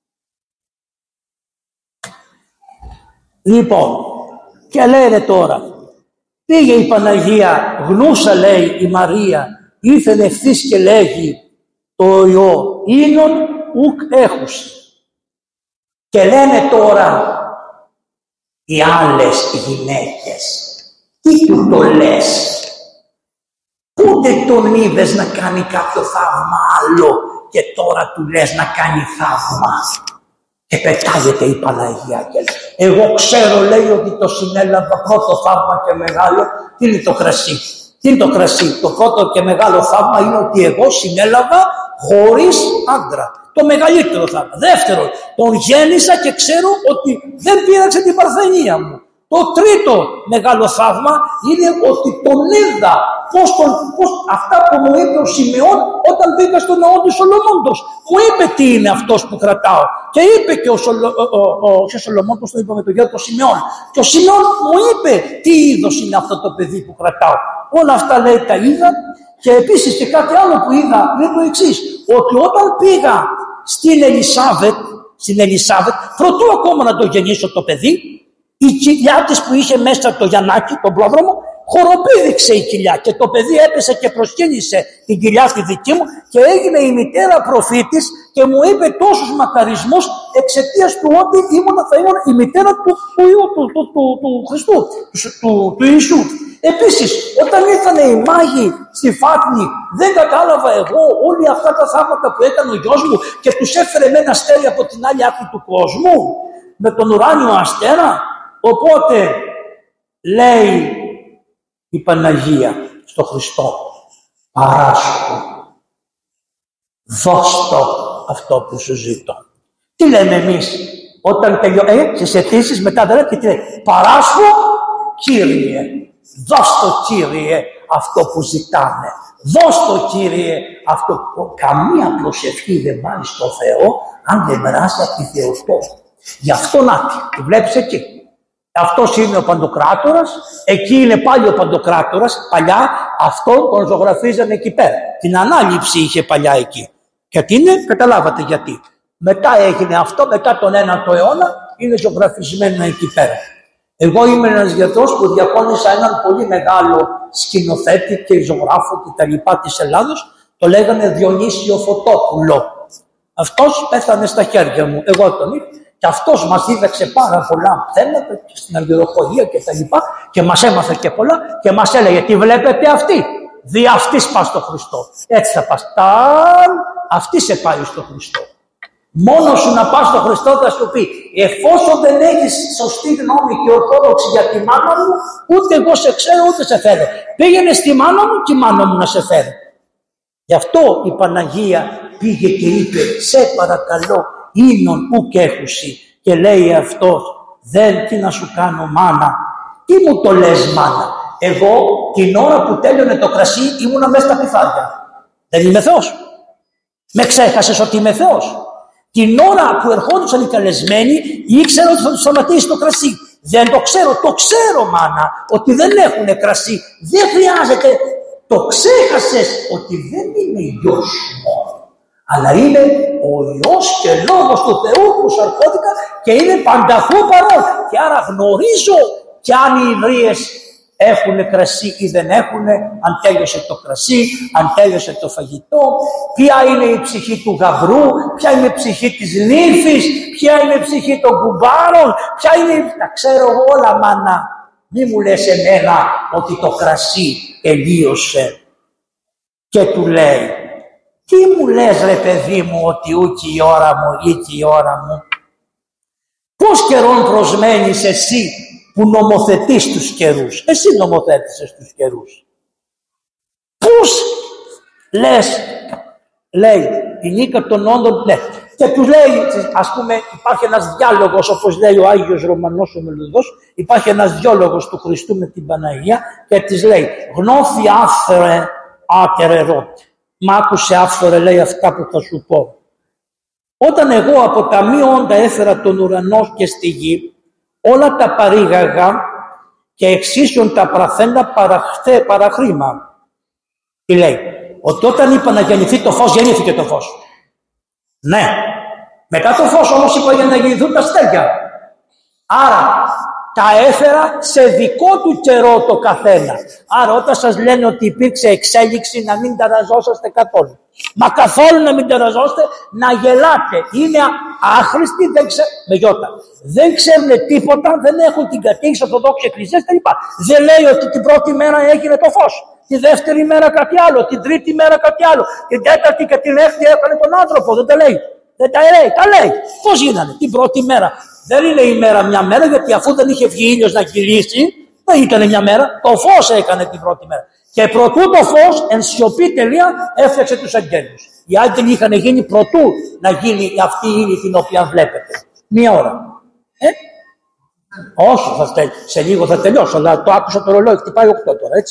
Λοιπόν, και λένε τώρα, πήγε η Παναγία, γνούσα λέει η Μαρία, ήθελε ευθύς και λέγει το ιό, ίνον ουκ έχουσε. Και λένε τώρα οι άλλες γυναίκες, τι του το λες, ούτε τον είδες να κάνει κάποιο θαύμα άλλο και τώρα του λες να κάνει θαύμα. Και πετάγεται η Παναγία και λέει, εγώ ξέρω λέει ότι το συνέλαβα πρώτο θαύμα και μεγάλο. Τι είναι το κρασί? Τι είναι το κρασί? Το πρώτο και μεγάλο θαύμα είναι ότι εγώ συνέλαβα χωρίς άντρα. Το μεγαλύτερο θαύμα. Δεύτερον, τον γέννησα και ξέρω ότι δεν πείραξε την παρθενία μου. Το τρίτο μεγάλο θαύμα είναι ότι τον είδα αυτά που μου είπε ο Σιμεών όταν πήγα στον ναό του Σολομώντος. Μου είπε τι είναι αυτός που κρατάω. Και είπε και ο Σολομώντος, το είπαμε το γιο του Σιμεών. Και ο Σιμεών μου είπε τι είδος είναι αυτό το παιδί που κρατάω. Όλα αυτά λέει τα είδα. Και επίσης και κάτι άλλο που είδα είναι το εξής. Ότι όταν πήγα στην Ελισάβετ, προτού ακόμα να το γεννήσω το παιδί, η κοιλιά της που είχε μέσα το Γιαννάκι, τον πρόδρομο, χοροπήδηξε η κοιλιά και το παιδί έπεσε και προσκύνησε την κοιλιά τη δική μου και έγινε η μητέρα προφήτης και μου είπε τόσους μακαρισμούς εξαιτίας του ότι θα ήμουν η μητέρα του Χριστού, του Ιησού. Επίσης, όταν ήρθαν οι μάγοι στη Φάτνη, δεν κατάλαβα εγώ όλοι αυτά τα θαύματα που έκανε ο γιος μου και τους έφερε με ένα αστέρι από την άλλη άκρη του κόσμου, με τον ουράνιο αστέρα. Οπότε λέει η Παναγία στο Χριστό, παράσχω, δώσ' το αυτό που σου ζητώ. Τι λέμε εμείς όταν τελειώνει στις αιτήσεις μετά δεν λέει, τι λέει, παράσχω Κύριε, δώσ' το Κύριε αυτό που ζητάνε, δώσ' το Κύριε αυτό που καμία προσευχή δεν πάει στο Θεό αν δεν περάσει από τη Θεοτό. Γι' αυτό να τη βλέπεις εκεί. Αυτός είναι ο Παντοκράτορας, εκεί είναι πάλι ο Παντοκράτορας, παλιά αυτόν τον ζωγραφίζανε εκεί πέρα. Την ανάληψη είχε παλιά εκεί. Γιατί είναι, καταλάβατε γιατί. Μετά έγινε αυτό, μετά τον 9ο αιώνα, είναι ζωγραφισμένο εκεί πέρα. Εγώ είμαι ένας γιατρός που διακόνησα έναν πολύ μεγάλο σκηνοθέτη και ζωγράφο και τα λοιπά της Ελλάδος, το λέγανε Διονύσιο Φωτόπουλο. Αυτός πέθανε στα χέρια μου, εγώ τον είχα. Και αυτός μας δίδαξε πάρα πολλά θέματα και στην αγγελοποδία και τα λοιπά και μας έμαθε και πολλά και μας έλεγε τι βλέπετε αυτή, δι' αυτής πας στο Χριστό. Έτσι θα πας, αυτή σε πάει στο Χριστό. Μόνο σου να πας στο Χριστό θα σου πει, εφόσον δεν έχεις σωστή γνώμη και ορθόδοξη για τη μάνα μου, ούτε εγώ σε ξέρω ούτε σε φέρω. Πήγαινε στη μάνα μου και η μάνα μου να σε φέρει. Γι' αυτό η Παναγία πήγε και είπε, σε παρακαλώ, ίνον ουκ έχουσι, και λέει αυτός, δεν τι να σου κάνω μάνα, τι μου το λες μάνα, εγώ την ώρα που τέλειωνε το κρασί ήμουνα μέσα στα πιθάρια, δεν είμαι Θεός, με ξέχασες ότι είμαι Θεός, την ώρα που ερχόντουσαν οι καλεσμένοι ήξερα ότι θα τους σταματήσει το κρασί, δεν το ξέρω μάνα, ότι δεν έχουνε κρασί, δεν χρειάζεται, το ξέχασες ότι δεν είναι γιος σου μόνο. Αλλά είναι ο Υιός και Λόγος του Θεού που σαρκώθηκα και είναι πανταχού παρόν. Και άρα γνωρίζω και αν οι ιδρύες έχουν κρασί ή δεν έχουν, αν τέλειωσε το κρασί, αν τέλειωσε το φαγητό, ποια είναι η ψυχή του γαμπρού, ποια είναι η ψυχή της νύφης, ποια είναι η ψυχή των κουμπάρων, ποια είναι τα ξέρω όλα μάνα. Μη μου λες εμένα ότι το κρασί τελείωσε. Και του λέει, τι μου λες ρε παιδί μου ότι ούκη η ώρα μου, ήκη η ώρα μου. Πώς καιρόν προσμένεις εσύ που νομοθετείς τους καιρούς. Εσύ νομοθέτησες τους καιρούς. Πώς λες, λέει η Νίκα των όντων, ναι. Και τους λέει, ας πούμε, υπάρχει ένας διάλογος, όπως λέει ο Άγιος Ρωμανός ο Μελωδός, υπάρχει ένας διάλογος του Χριστού με την Παναγία και της λέει, γνώθη άφερε άκερε ρώτη. Μ' άκουσε άφθορε, λέει, αυτά που θα σου πω. Όταν εγώ από τα μη όντα έφερα τον ουρανό και στη γη, όλα τα παρήγαγα και εξίσιον τα πραθένα παραχρήμα. Τι λέει? Ότι όταν είπα να γεννηθεί το φως, γεννήθηκε το φως. Ναι. Μετά το φως όμως είπα για να γεννηθούν τα αστέρια. Άρα τα έφερα σε δικό του καιρό το καθένα. Άρα όταν σας λένε ότι υπήρξε εξέλιξη, να μην ταραζόσαστε καθόλου. Μα καθόλου να μην ταραζόσαστε, να γελάτε. Είναι άχρηστοι, δεν ξέρουν τίποτα, δεν έχουν την κατοίκηση Ορθοδόξη Εκκλησία κτλ. Δεν λέει ότι την πρώτη μέρα έγινε το φως, τη δεύτερη μέρα κάτι άλλο, την τρίτη μέρα κάτι άλλο, την τέταρτη και την έκτη έκανε τον άνθρωπο. Δεν τα λέει. Δεν τα λέει, τα λέει. Πώς γίνανε την πρώτη μέρα? Δεν είναι η μέρα μια μέρα, γιατί αφού δεν είχε βγει ήλιος να κυλήσει, δεν ήταν μια μέρα. Το φως έκανε την πρώτη μέρα. Και προτού το φως, εν σιωπή τελεία, έφτιαξε τους αγγέλους. Οι άγγελοι είχαν γίνει προτού να γίνει αυτή η ύλη την οποία βλέπετε. Μία ώρα. Όχι, σε λίγο θα τελειώσω, αλλά το άκουσα το ρολόι, χτυπάει 8 τώρα, έτσι.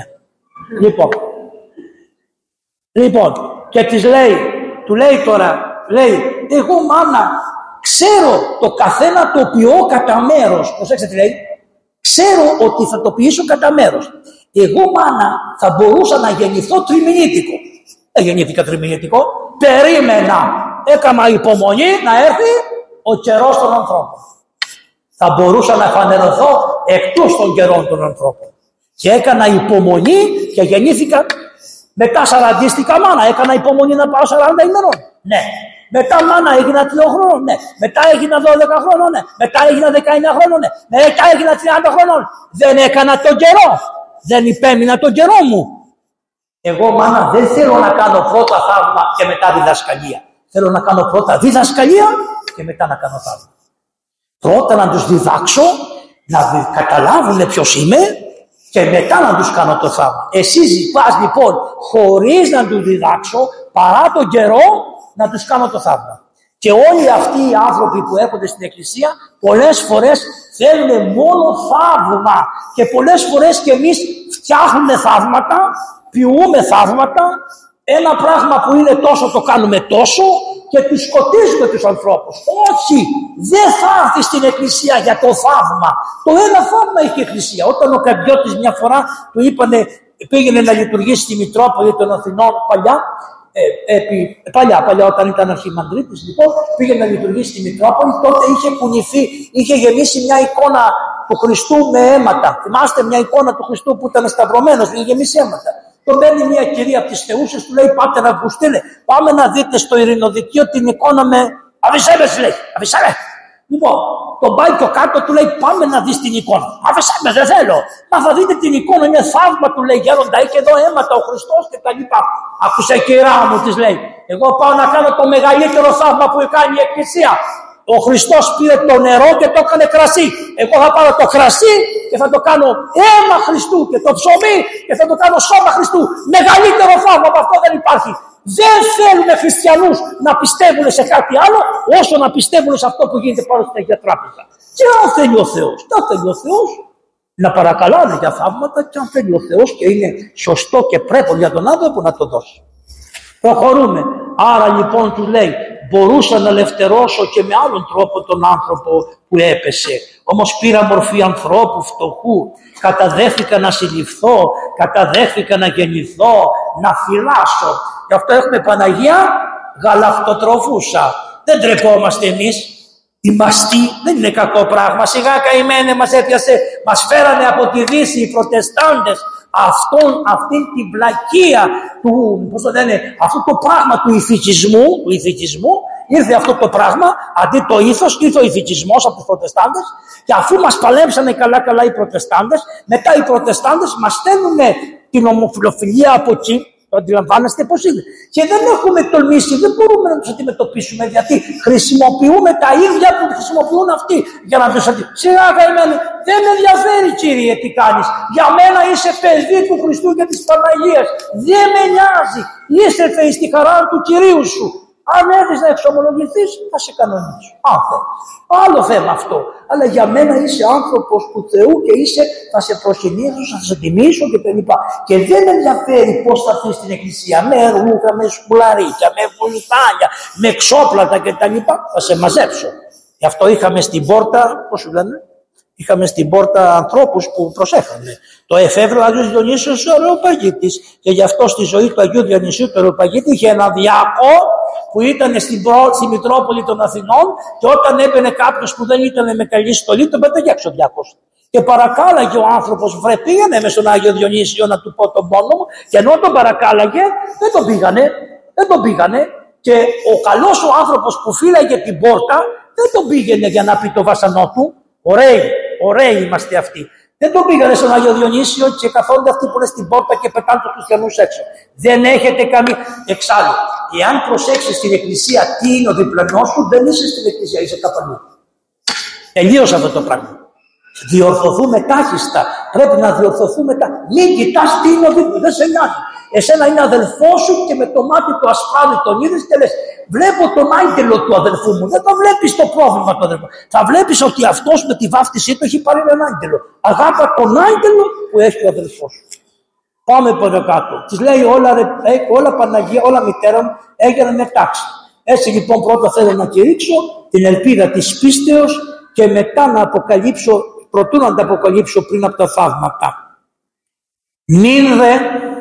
Λοιπόν, και της λέει, του λέει τώρα, λέει, εγώ μάνα, ξέρω το καθένα το ποιώ κατά μέρος. Προσέξτε τι λέει. Ξέρω ότι θα το ποιήσω κατά μέρος. Εγώ μάνα θα μπορούσα να γεννηθώ τριμηνίτικο. Δεν γεννήθηκα τριμηνίτικο. Περίμενα. Έκανα υπομονή να έρθει ο καιρός των ανθρώπων. Θα μπορούσα να φανερωθώ εκτός των καιρών των ανθρώπων. Και έκανα υπομονή και γεννήθηκα. Μετά σαραντίστηκα μάνα. Έκανα υπομονή να πάω 40 ημερών. Ναι. Μετά μάνα έγινα 3 χρόνων, ναι. Μετά έγινα 12 χρόνων, ναι. Μετά έγινα 19 χρόνων, ναι. Μετά έγινα 30 χρόνων. Δεν έκανα τον καιρό. Δεν υπέμεινα τον καιρό μου. Εγώ μάνα δεν θέλω να κάνω πρώτα θαύμα και μετά διδασκαλία. Θέλω να κάνω πρώτα διδασκαλία και μετά να κάνω θαύμα. Πρώτα να τους διδάξω, να καταλάβουν ποιος είμαι και μετά να τους κάνω το θαύμα. Εσύ ζητάς λοιπόν χωρίς να τους διδάξω, παρά τον καιρό, να τους κάνω το θαύμα. Και όλοι αυτοί οι άνθρωποι που έρχονται στην Εκκλησία πολλές φορές θέλουν μόνο θαύμα. Και πολλές φορές και εμείς φτιάχνουμε θαύματα, ποιούμε θαύματα, ένα πράγμα που είναι τόσο το κάνουμε τόσο και τους σκοτίζουμε τους ανθρώπους. Όχι, δεν θα έρθει στην Εκκλησία για το θαύμα. Το ένα θαύμα έχει η Εκκλησία. Όταν ο Καντιώτης μια φορά του είπανε, πήγαινε να λειτουργήσει στη Μητρόπολη των Αθηνών παλιά όταν ήταν αρχιμανδρίτης, λοιπόν, πήγε να λειτουργήσει στη Μητρόπολη. Τότε είχε κουνηθεί, είχε γεμίσει μια εικόνα του Χριστού με αίματα. Θυμάστε μια εικόνα του Χριστού που ήταν σταυρωμένος, είχε γεμίσει αίματα. Τον παίρνει μια κυρία από τις θεούσες, του λέει: πάτε να ακουστείτε, πάμε να δείτε στο ειρηνοδικείο την εικόνα με. Αβυσσέμες, λέει, αβυσσέμες. Λοιπόν, τον πάει πιο κάτω, του λέει: πάμε να δεις την εικόνα. Αβυσσέμες, δεν θέλω. Μα θα δείτε την εικόνα, είναι θαύμα, του λέει: γέροντα, είχε εδώ αίματα ο Χριστός και τα λοιπά. Άκουσε, κυρά μου, της λέει: εγώ πάω να κάνω το μεγαλύτερο θαύμα που κάνει η Εκκλησία. Ο Χριστός πήρε το νερό και το έκανε κρασί. Εγώ θα πάρω το κρασί και θα το κάνω αίμα Χριστού και το ψωμί και θα το κάνω σώμα Χριστού. Μεγαλύτερο θαύμα από αυτό δεν υπάρχει. Δεν θέλουν χριστιανούς να πιστεύουν σε κάτι άλλο όσο να πιστεύουν σε αυτό που γίνεται πάνω στην Αγία Τράπεζα. Και αν θέλει ο Θεός, και αν θέλει ο Θεός να παρακαλάνε για θαύματα, και αν θέλει ο Θεός και είναι σωστό και πρέπει για τον άνθρωπο να το δώσει. Προχωρούμε. Άρα λοιπόν του λέει: μπορούσα να ελευθερώσω και με άλλον τρόπο τον άνθρωπο που έπεσε. Όμως πήρα μορφή ανθρώπου φτωχού. Καταδέχθηκα να συλληφθώ, καταδέχθηκα να γεννηθώ, να φυλάσω. Γι' αυτό έχουμε Παναγία γαλακτοτροφούσα. Δεν τρεπόμαστε εμείς. Η μαστή δεν είναι κακό πράγμα. Σιγά καημένε μας έπιασε, μας φέρανε από τη Δύση οι Προτεστάντες αυτή την πλακία του, πώς το λένε, αυτό το πράγμα του ηθικισμού, ήρθε αυτό το πράγμα, αντί το ήθος, ήρθε ο ηθικισμός από τους Προτεστάντες, και αφού μας παλέψανε καλά οι Προτεστάντες, μετά οι Προτεστάντες μας στέλνουν την ομοφυλοφιλία από εκεί. Το αντιλαμβάνεστε πώς είναι. Και δεν έχουμε τολμήσει, δεν μπορούμε να τους αντιμετωπίσουμε, γιατί χρησιμοποιούμε τα ίδια που χρησιμοποιούν αυτοί για να τους αντιμετωπίσουμε. Σιγά καημένοι, δεν με ενδιαφέρει, κύριε, τι κάνεις. Για μένα είσαι παιδί του Χριστού και της Παναγίας. Δεν με νοιάζει. Είσαι στη χαρά του Κυρίου σου. Αν έρθεις να εξομολογηθείς, θα σε κανονίσω. Άλλο θέμα αυτό. Αλλά για μένα είσαι άνθρωπος του Θεού και θα σε προσκυνήσω, θα σε τιμήσω κτλ. Και δεν με ενδιαφέρει πώς θα έρθεις στην Εκκλησία. Με ρούχα, με σκουλαρίκια, με βουλτάνια, με ξόπλατα κτλ. Θα σε μαζέψω. Γι' αυτό είχαμε στην πόρτα, πώς σου λένε, Είχαμε στην πόρτα ανθρώπους που προσέχανε. Το εφεύρε ο Άγιος Διονύσιος ο Αεροπαγίτης και γι' αυτό στη ζωή του Αγίου Διονυσίου του Αεροπαγίτη είχε ένα διάκο που ήταν στη Μητρόπολη των Αθηνών και όταν έμπαινε κάποιος που δεν ήταν με καλή στολή τον πέταγε έξω ο διάκος. Και παρακάλαγε ο άνθρωπος, βρε πήγαινε μες στον Άγιο Διονύσιο να του πω τον πόνο μου, και ενώ τον παρακάλαγε δεν τον πήγανε και ο καλός ο άνθρωπος που φύλαγε την πόρτα δεν τον πήγαινε για να πει το βασανό του. Ωραίοι είμαστε αυτοί. Δεν τον πήγανε στον Άγιο Διονύσιο και καθόνται αυτοί που είναι στην πόρτα και πετάνε τους χριστιανούς έξω. Δεν έχετε καμία. Εξάλλου, εάν προσέξεις στην εκκλησία τι είναι ο διπλανός σου, δεν είσαι στην εκκλησία, είσαι καπανού. Τελείωσε αυτό το πράγμα. Διορθωθούμε τάχιστα. Πρέπει να διορθωθούμε Μην κοιτάς τι είναι ο διπλανός, δεν σε νοιάζει. Εσένα είναι αδελφό σου και με το μάτι του ασπράδι τον είδες και λες, βλέπω τον άγγελο του αδελφού μου. Δεν θα βλέπεις το πρόβλημα του αδελφού. Θα βλέπεις ότι αυτός με τη βάφτισή του έχει πάρει έναν άγγελο. Αγάπα τον άγγελο που έχει ο αδελφός σου. Πάμε παρακάτω. Της λέει όλα Παναγία, όλα μητέρα μου έγιναν τάξη. Έτσι λοιπόν πρώτα θέλω να κηρύξω την ελπίδα της πίστεως και μετά να αποκαλύψω, προτού να τα αποκαλύψω πριν από τα θαύματα. Μην δε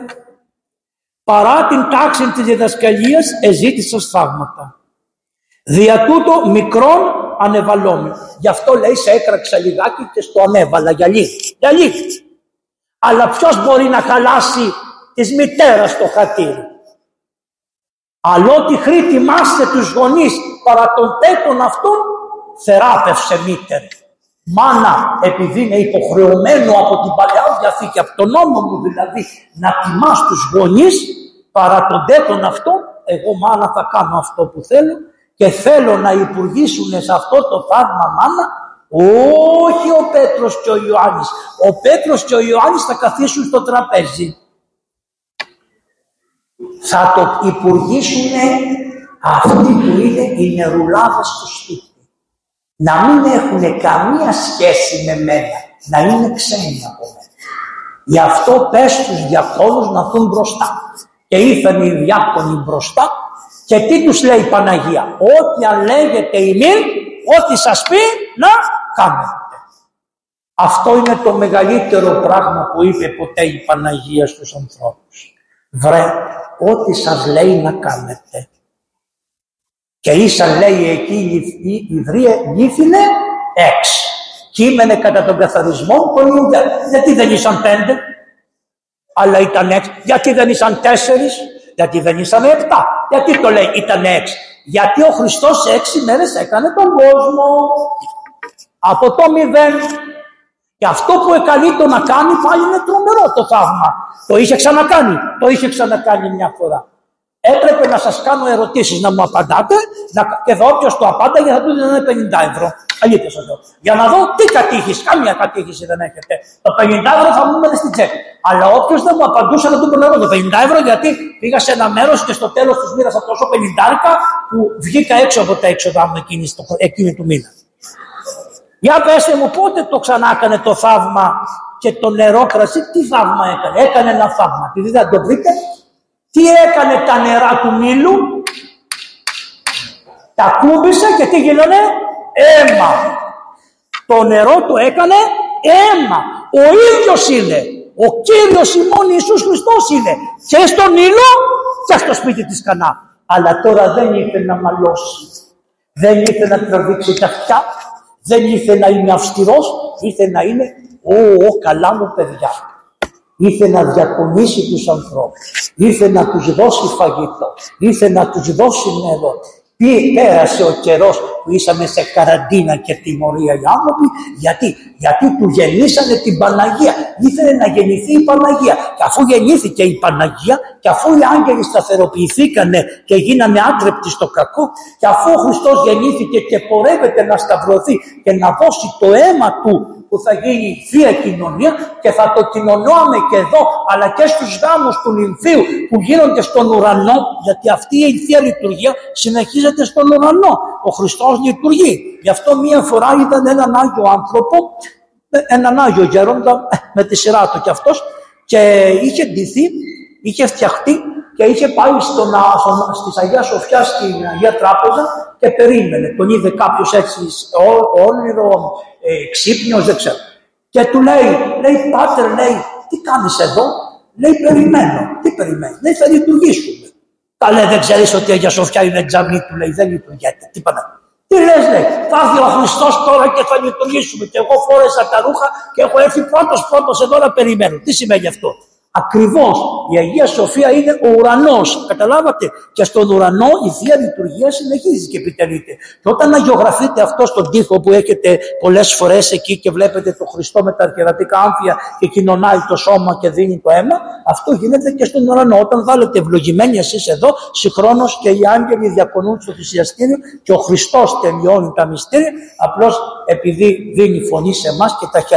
παρά την τάξη της διδασκαλίας εζήτησας θαύματα. Δια τούτο μικρόν ανεβαλόμαι. Γι' αυτό λέει σε έκραξα λιγάκι και στο ανέβαλα για λίγη. Αλλά ποιος μπορεί να χαλάσει της μητέρας το χατήρι. Αλλότι χρή τιμάστε τους γονείς παρά τον τέτον αυτόν, θεράπευσε μήτερη. Μάνα, επειδή είναι υποχρεωμένο από την Παλαιά Διαθήκη, από τον νόμο μου δηλαδή, να τιμάς τους γονείς, παρά τον τέτον αυτό, εγώ μάνα θα κάνω αυτό που θέλω και θέλω να υπουργήσουν σε αυτό το θαύμα μάνα, όχι ο Πέτρος και ο Ιωάννης. Ο Πέτρος και ο Ιωάννης θα καθίσουν στο τραπέζι. Θα το υπουργήσουν αυτοί που είναι οι νερουλάδες του σπίτι. Να μην έχουν καμία σχέση με μένα, να είναι ξένοι από μένα. Γι' αυτό πες τους διακόνους να έρθουν μπροστά. Και ήρθαν οι διάκονοι μπροστά και τι τους λέει η Παναγία. Ό,τι αν λέγεται ημίν, ό,τι σας πει να κάνετε. Αυτό είναι το μεγαλύτερο πράγμα που είπε ποτέ η Παναγία στους ανθρώπους. Βρε, ό,τι σας λέει να κάνετε. Και ήσαν λέει εκεί η Ιδρία γύθινε 6. Κείμενε κατά τον καθαρισμό των Ιουδαίων. Γιατί δεν ήσαν 5, αλλά ήταν 6. Γιατί δεν ήσαν 4, γιατί δεν ήσαν 7. Γιατί το λέει ήταν 6. Γιατί ο Χριστός 6 μέρες έκανε τον κόσμο. Από το 0. Και αυτό που εκαλείτο να κάνει πάλι είναι τρομερό το θαύμα. Το είχε ξανακάνει μια φορά. Έπρεπε να σας κάνω ερωτήσεις, να μου απαντάτε και εδώ όποιος το απάνταγε θα του δίνανε 50 ευρώ. Αλήθεια σας λέω. Για να δω τι κατήχηση, καμία κατήχηση δεν έχετε. Το 50 ευρώ θα μου μένει στην τσέπη. Αλλά όποιος δεν μου απαντούσε να του παίρνω το 50 ευρώ γιατί πήγα σε ένα μέρος και στο τέλος τους μοίρασα τόσο 50 που βγήκα έξω από τα έξοδά μου εκείνη του μήνα. Για πέστε μου πότε το ξανά έκανε το θαύμα και το νερό κρασί, τι θαύμα έκανε. Έκανε ένα θαύμα. Επειδή δεν το βρείτε. Τι έκανε τα νερά του Νείλου, τα κούμπησε και τι γίνανε, αίμα. Το νερό το έκανε αίμα. Ο ίδιος είναι, ο Κύριος ημών Ιησούς Χριστός είναι και στον Νείλο και στο σπίτι της Κανά. Αλλά τώρα δεν ήθελε να μαλώσει, δεν ήθελε να τραβήξει τα αυτιά, δεν ήθελε να είναι αυστηρός, ήθελε να είναι, καλά μου παιδιά. Ήρθε να διακονήσει τους ανθρώπους, ήρθε να τους δώσει φαγητό, ήρθε να τους δώσει νερό. Πέρασε ο καιρός που ήσαμε σε καραντίνα και τιμωρία οι άνθρωποι, γιατί του γεννήσανε την Παναγία. Ήθελε να γεννηθεί η Παναγία. Και αφού γεννήθηκε η Παναγία, και αφού οι άγγελοι σταθεροποιηθήκανε και γίνανε άτρεπτοι στο κακό, και αφού ο Χριστός γεννήθηκε και πορεύεται να σταυρωθεί και να δώσει το αίμα του, που θα γίνει Θεία Κοινωνία και θα το κοινωνώμε και εδώ αλλά και στους γάμους του νυμφίου που γίνονται στον ουρανό, γιατί αυτή η Θεία Λειτουργία συνεχίζεται στον ουρανό. Ο Χριστός λειτουργεί. Γι' αυτό μία φορά είδαν έναν Άγιο άνθρωπο, έναν Άγιο Γέροντα με τη σειρά του κι αυτός και είχε ντυθεί, είχε φτιαχτεί και είχε πάει στις Αγία Σοφιά στην Αγία Τράπεζα και περίμενε. Τον είδε κάποιος έτσι όνειρο, ξύπνιος, δεν ξέρω. Και του λέει, πάτερ, λέει, τι κάνεις εδώ? Λέει, περιμένω. Τι περιμένεις? Λέει, θα λειτουργήσουμε. Καλέ, δεν ξέρεις ότι η Αγία Σοφιά είναι τζαμί? Του λέει, δεν λειτουργείται. Τι λες, λέει, θα έρθει ο Χριστός τώρα και θα λειτουργήσουμε. Και εγώ φόρεσα τα ρούχα και έχω έρθει πρώτος εδώ να περιμένω. Τι σημαίνει αυτό? Ακριβώς, η Αγία Σοφία είναι ο ουρανός, καταλάβατε, και στον ουρανό η Θεία Λειτουργία συνεχίζει και επιτελείται. Και όταν αγιογραφείτε αυτό στον τοίχο που έχετε πολλές φορές εκεί και βλέπετε τον Χριστό με τα αρχιερατικά άμφια και κοινωνάει το σώμα και δίνει το αίμα, αυτό γίνεται και στον ουρανό. Όταν βάλετε ευλογημένοι εσείς εδώ, συγχρόνως και οι άγγελοι διακονούν στο θυσιαστήριο και ο Χριστός τελειώνει τα μυστήρια, απλώς επειδή δίνει φωνή σε εμάς και τα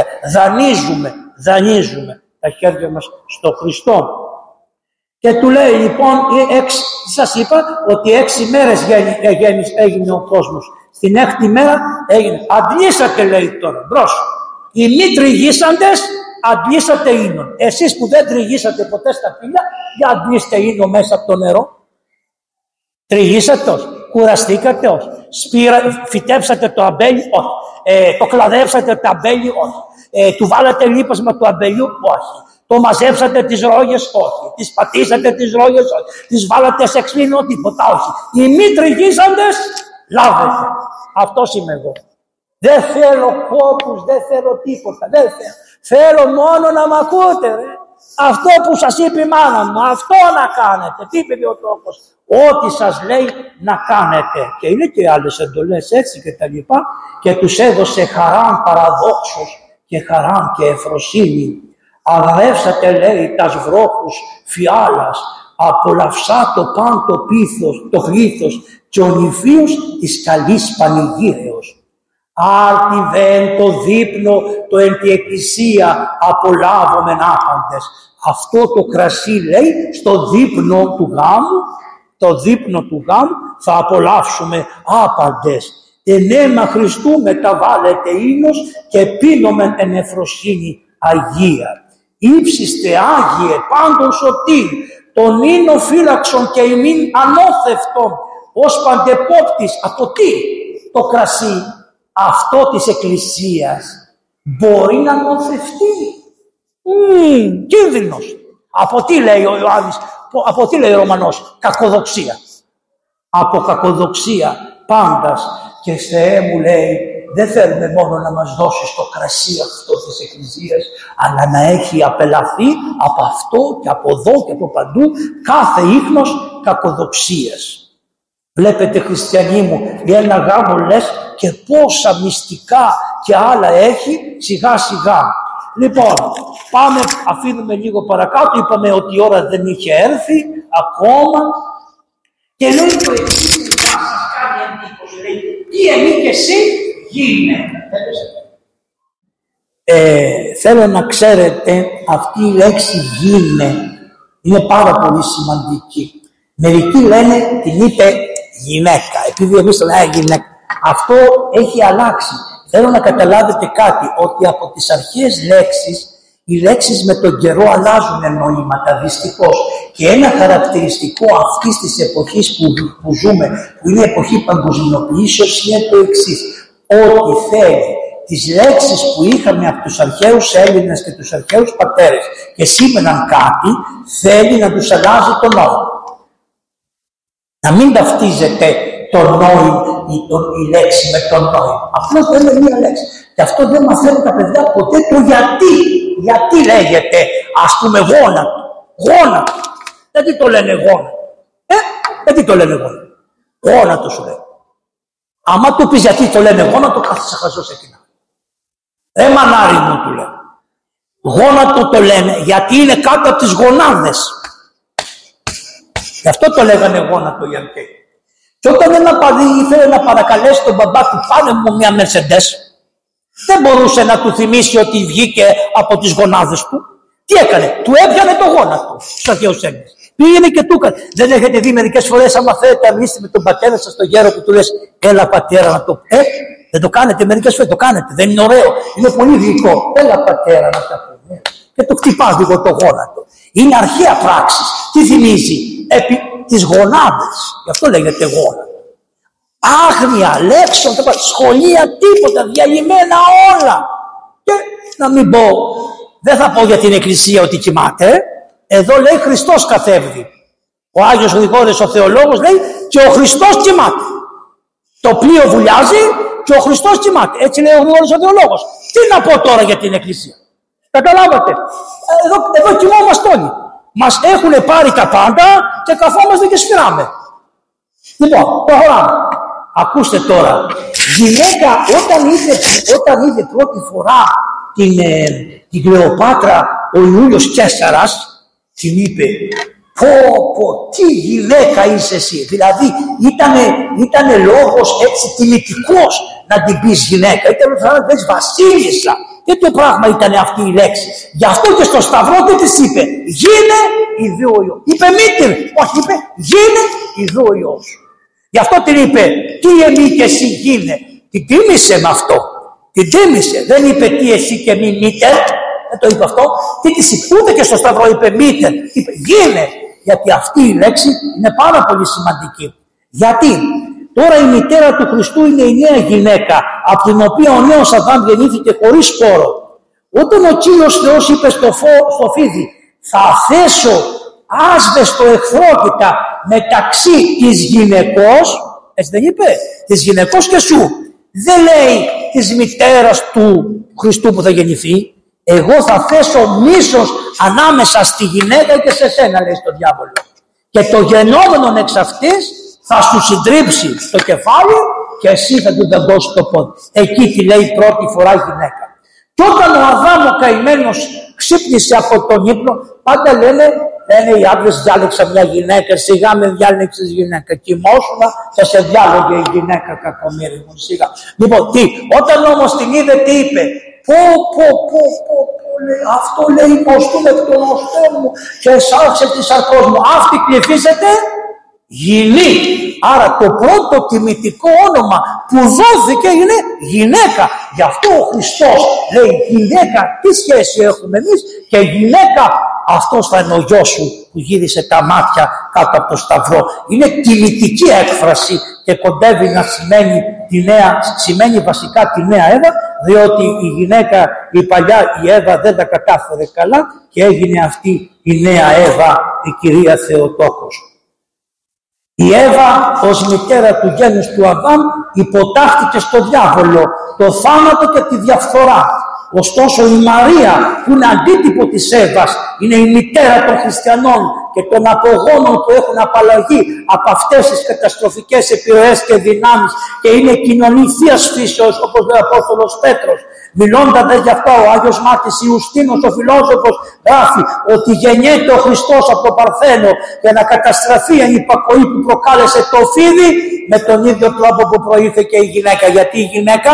δανείζουμε τα χέρια μας στο Χριστό. Και του λέει λοιπόν, σας είπα ότι 6 μέρες έγινε ο κόσμος. Στην 6η μέρα έγινε. Αντλήσατε, λέει τώρα, μπρος. Οι μη τριγύσαντες αντλήσατε ίνων. Εσείς που δεν τριγύσατε ποτέ στα πύλια, για αντλήστε ίνο μέσα από το νερό. Τριγύσατε όχι. Κουραστήκατε όχι. Φυτέψατε το αμπέλι όχι. Το κλαδέψατε το αμπέλι όχι. Του βάλατε λίπασμα του αμπελιού όχι. Το μαζέψατε τις ρόγες όχι. Τις πατήσατε τις ρόγες όχι. Τις βάλατε σε ξύλινο τίποτα όχι. Οι μη τριγύσαντες λάβετε. Αυτός είμαι εγώ. Δεν θέλω κόπους, δεν θέλω τίποτα. Δεν θέλω. Θέλω μόνο να μ' ακούτε, ρε. Αυτό που σας είπε η μάνα μου, αυτό να κάνετε. Τι είπε ο τόπος? Ό,τι σας λέει να κάνετε. Και είναι και άλλες εντολές έτσι και τα λοιπά. Και τους έδωσε χαράν παραδόξως και χαράν και εφροσύνη. Αγρεύσατε, λέει, τας βρόχους φιάλας, απολαυσά το παν το πίθος, το γλήθος και ο νηφίος της καλής πανηγύρεως. Άρτη βεν το δείπνο το εν τη εκκλησία απολάβομεν άπαντες. Αυτό το κρασί, λέει, στο δείπνο του γάμου, θα απολαύσουμε άπαντες. Εν αίμα Χριστού μεταβάλλεται ίνος και πίνομεν εν εφροσύνη Αγία. Ήψιστε Άγιε πάντων σωτήρ, τον ίνο φύλαξον και ημίν ανώθευτον, ως παντεπόπτης. Από τι? Το κρασί αυτό της Εκκλησίας μπορεί να νοθευτεί. Κίνδυνος. Από τι λέει ο Ιωάννης, από τι λέει ο Ρωμανός? Κακοδοξία. Από κακοδοξία πάντας. Και Θεέ μου, λέει, δεν θέλουμε μόνο να μας δώσεις το κρασί αυτό της Εκκλησίας, αλλά να έχει απελαθεί από αυτό και από εδώ και από παντού κάθε ίχνος κακοδοξίας. Βλέπετε, χριστιανοί μου, ένα γάμο λες και πόσα μυστικά και άλλα έχει σιγά σιγά. Λοιπόν, πάμε, αφήνουμε λίγο παρακάτω, είπαμε ότι η ώρα δεν είχε έρθει ακόμα και λέει το εξής, να σας κάνει εντύπωση, λέει, τι ενίκαι εσύ γίνε. Θέλω να ξέρετε, αυτή η λέξη γίνε είναι πάρα πολύ σημαντική. Μερικοί λένε την είπε γυναίκα, επειδή εμείς το λέμε γυναίκα. Αυτό έχει αλλάξει. Θέλω να καταλάβετε κάτι, ότι από τις αρχαίες λέξεις, οι λέξεις με τον καιρό αλλάζουν νοήματα, δυστυχώς. Και ένα χαρακτηριστικό αυτής της εποχής που ζούμε, που είναι η εποχή παγκοσμιοποιήσεως, είναι το εξής. Ότι θέλει τις λέξεις που είχαμε από τους αρχαίους Έλληνες και τους αρχαίους πατέρες και σήμαιναν κάτι, θέλει να τους αλλάζει το νόημα. Να μην ταυτίζεται το νόημα, η λέξη με το νόημα. Απλώς δεν είναι μία λέξη. Και αυτό δεν μαθαίνουν τα παιδιά ποτέ το γιατί. Γιατί λέγεται, ας πούμε, γόνατο. Γόνατο. Γιατί το λένε γόνατο? Γιατί το λένε γόνατο? Γόνατο σου λέει. Άμα του πεις γιατί το λένε γόνατο, κάθεσαι χαζός εκείνα. Μανάρι μου, του λέει. Γόνατο το λένε γιατί είναι κάτω από τις γονάδες. Γι' αυτό το λέγανε γόνατο οι αρχαίοι. Και όταν ένα παιδί ήθελε να παρακαλέσει τον μπαμπά του, πάνε μου μια Mercedes, δεν μπορούσε να του θυμίσει ότι βγήκε από τις γονάδες του. Τι έκανε? Του έπιανε το γόνατο στους αρχαίους Έλληνες. Πήγαινε και του έκανε. Δεν έχετε δει μερικές φορές, άμα θέλετε να είστε με τον πατέρα σας, τον γέρο, που του λες, έλα πατέρα να το πει. Δεν το κάνετε μερικές φορές? Το κάνετε. Δεν είναι ωραίο? Είναι πολύ γλυκό. Έλα πατέρα να τα πούμε. Και το χτυπάς λίγο το γόνατο. Είναι αρχαία πράξη. Τι θυμίζει? Επί τις γονάδες. Γι' αυτό λέγεται γόνατο. Άγνοια, λέξεων, σχολεία, τίποτα, διαλυμένα όλα. Και να μην πω, δεν θα πω για την Εκκλησία ότι κοιμάται. Εδώ λέει Χριστός καθέβδει. Ο Άγιος Γρηγόρης ο Θεολόγος λέει και ο Χριστός κοιμάται. Το πλοίο βουλιάζει και ο Χριστός κοιμάται. Έτσι λέει ο Γρηγόρης ο Θεολόγος. Τι να πω τώρα για την Εκκλησία. Καταλάβατε. Εδώ κοιμόμαστε όλοι. Μας έχουν πάρει τα πάντα και καθόμαστε και σφυράμε. Λοιπόν, προχωράμε. Ακούστε τώρα. Γυναίκα όταν είδε πρώτη φορά την Κλεοπάτρα ο Ιούλιος Καίσαρας, την είπε πω, τι γυναίκα είσαι εσύ. Δηλαδή ήτανε λόγος έτσι τιμητικός να την πεις γυναίκα. Ήταν σαν να πεις βασίλισσα. Τέτοιο πράγμα ήταν αυτή η λέξη. Γι' αυτό και στο Σταυρό τι της είπε. Γίνε ιδού ο Υιός. Είπε μήτυρ. Όχι, είπε γίνε ιδού ο Υιός. Γι' αυτό την είπε τι εμεί και εσύ γίνε. Την τίμησε με αυτό. Την τίμησε. Δεν είπε τι εσύ και μη μήτερ. Δεν το είπε αυτό. Τι της είπε. Ούτε και στο Σταυρό είπε μήτερ. Είπε γίνε. Γιατί αυτή η λέξη είναι πάρα πολύ σημαντική. Γιατί τώρα η μητέρα του Χριστού είναι η νέα γυναίκα, από την οποία ο νέος Αδάμ γεννήθηκε χωρίς σπόρο. Όταν ο Κύριος Θεός είπε στο φίδι, θα θέσω άσβεστο εχθρότητα μεταξύ της γυναικός, έτσι δεν είπε, της γυναικός και σου. Δεν λέει της μητέρας του Χριστού που θα γεννηθεί. Εγώ θα θέσω μίσος ανάμεσα στη γυναίκα και σε σένα, λέει στο διάβολο. Και το γεννόμενον εξ αυτής θα σου συντρίψει στο κεφάλι και εσύ θα του δαγκώσεις το πόδι. Εκεί τη λέει πρώτη φορά γυναίκα. Και όταν ο Αδάμ ο καημένος ξύπνησε από τον ύπνο, πάντα λένε οι άντρες διάλεξα μια γυναίκα, σιγά με διάλεξες γυναίκα. Κοιμόσουνα και σε διάλογε η γυναίκα, κακομοίρη μου, σιγά. Λοιπόν, όταν όμως την είδε, τι είπε. Λέει, αυτό λέει υποστούμε εκ των οστών μου και εσάξε τη σαρκός μου. Αυτή κληθήσετε γυνή. Άρα το πρώτο τιμητικό όνομα που δόθηκε είναι γυναίκα. Γι' αυτό ο Χριστός λέει γυναίκα, τι σχέση έχουμε εμείς, και γυναίκα αυτός θα είναι ο γιος σου που γύρισε τα μάτια κάτω από το σταυρό. Είναι τιμητική έκφραση και κοντεύει να σημαίνει βασικά τη νέα Εύα, διότι η γυναίκα η παλιά η Εύα δεν τα κατάφερε καλά και έγινε αυτή η νέα Εύα, η κυρία Θεοτόκος. Η Εύα ως μητέρα του γένους του Αδάμ υποτάχθηκε στο διάβολο, το θάνατο και τη διαφθορά. Ωστόσο η Μαρία που είναι αντίτυπο της Εύας, είναι η μητέρα των χριστιανών και των απογόνων που έχουν απαλλαγεί από αυτές τις καταστροφικές επιρροές και δυνάμεις και είναι κοινωνή θείας φύσεως, όπως λέει ο Απόστολος Πέτρος. Μιλώντας γι' αυτό ο Άγιος Μάρτης Ιουστίνος ο φιλόσοφος γράφει ότι γεννιέται ο Χριστός από το Παρθένο για να καταστραφεί η ανυπακοή που προκάλεσε το φίδι με τον ίδιο τρόπο που προήλθε και η γυναίκα. Γιατί η γυναίκα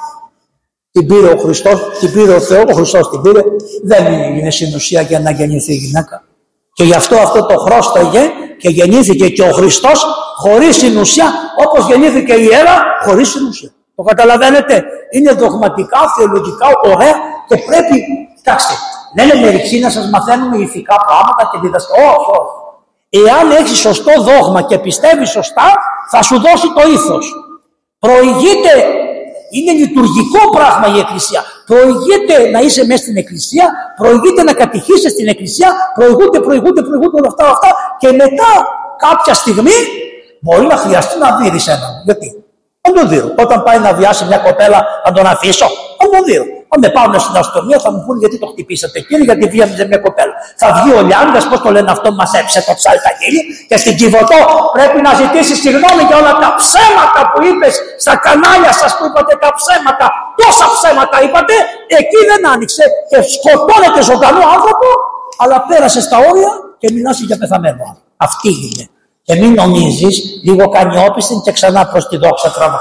την πήρε ο Χριστός, την πήρε ο Θεός, ο Χριστός την πήρε, δεν είναι στην ουσία για να γεννηθεί η γυναίκα. Και γι' αυτό το χρώσταγε και γεννήθηκε και ο Χριστός χωρίς συνουσία, όπως γεννήθηκε η Εύα χωρίς συνουσία. Το καταλαβαίνετε, είναι δογματικά, θεολογικά, ωραία και πρέπει, κοιτάξτε, λένε μερικοί να σας μαθαίνουμε ηθικά πράγματα και διδασκαλία. Όχι. Εάν έχεις σωστό δόγμα και πιστεύεις σωστά, θα σου δώσει το ήθος. Προηγείται. Είναι λειτουργικό πράγμα η Εκκλησία. Προηγείται να είσαι μέσα στην Εκκλησία, προηγείται να κατηχείσαι στην Εκκλησία, προηγούνται όλα αυτά και μετά κάποια στιγμή μπορεί να χρειαστεί να δείρεις έναν. Γιατί? Αν τον δείρω. Όταν πάει να βιάσει μια κοπέλα, θα τον αφήσω. Αν τον δείρω. Αν με πάω στην αστυνομία, θα μου πούνε γιατί το χτυπήσατε κύριε, γιατί βίαζε μια κοπέλα. Θα βγει ο Λιάνγκας, πώς το λένε αυτό, μας έψε το ψάρι τα χείλη, και στην Κιβωτό πρέπει να ζητήσει συγγνώμη για όλα τα ψέματα που είπες στα κανάλια σας που είπατε τα ψέματα. Τόσα ψέματα είπατε, εκεί δεν άνοιξε και σκοτώνεται ζωντανό άνθρωπο, αλλά πέρασε στα όρια και μιλάς για πεθαμένο άνθρωπο. Αυτή είναι. Και μην νομίζεις, λίγο κάνει όπισθεν και ξανά προς τη δόξα τραβά.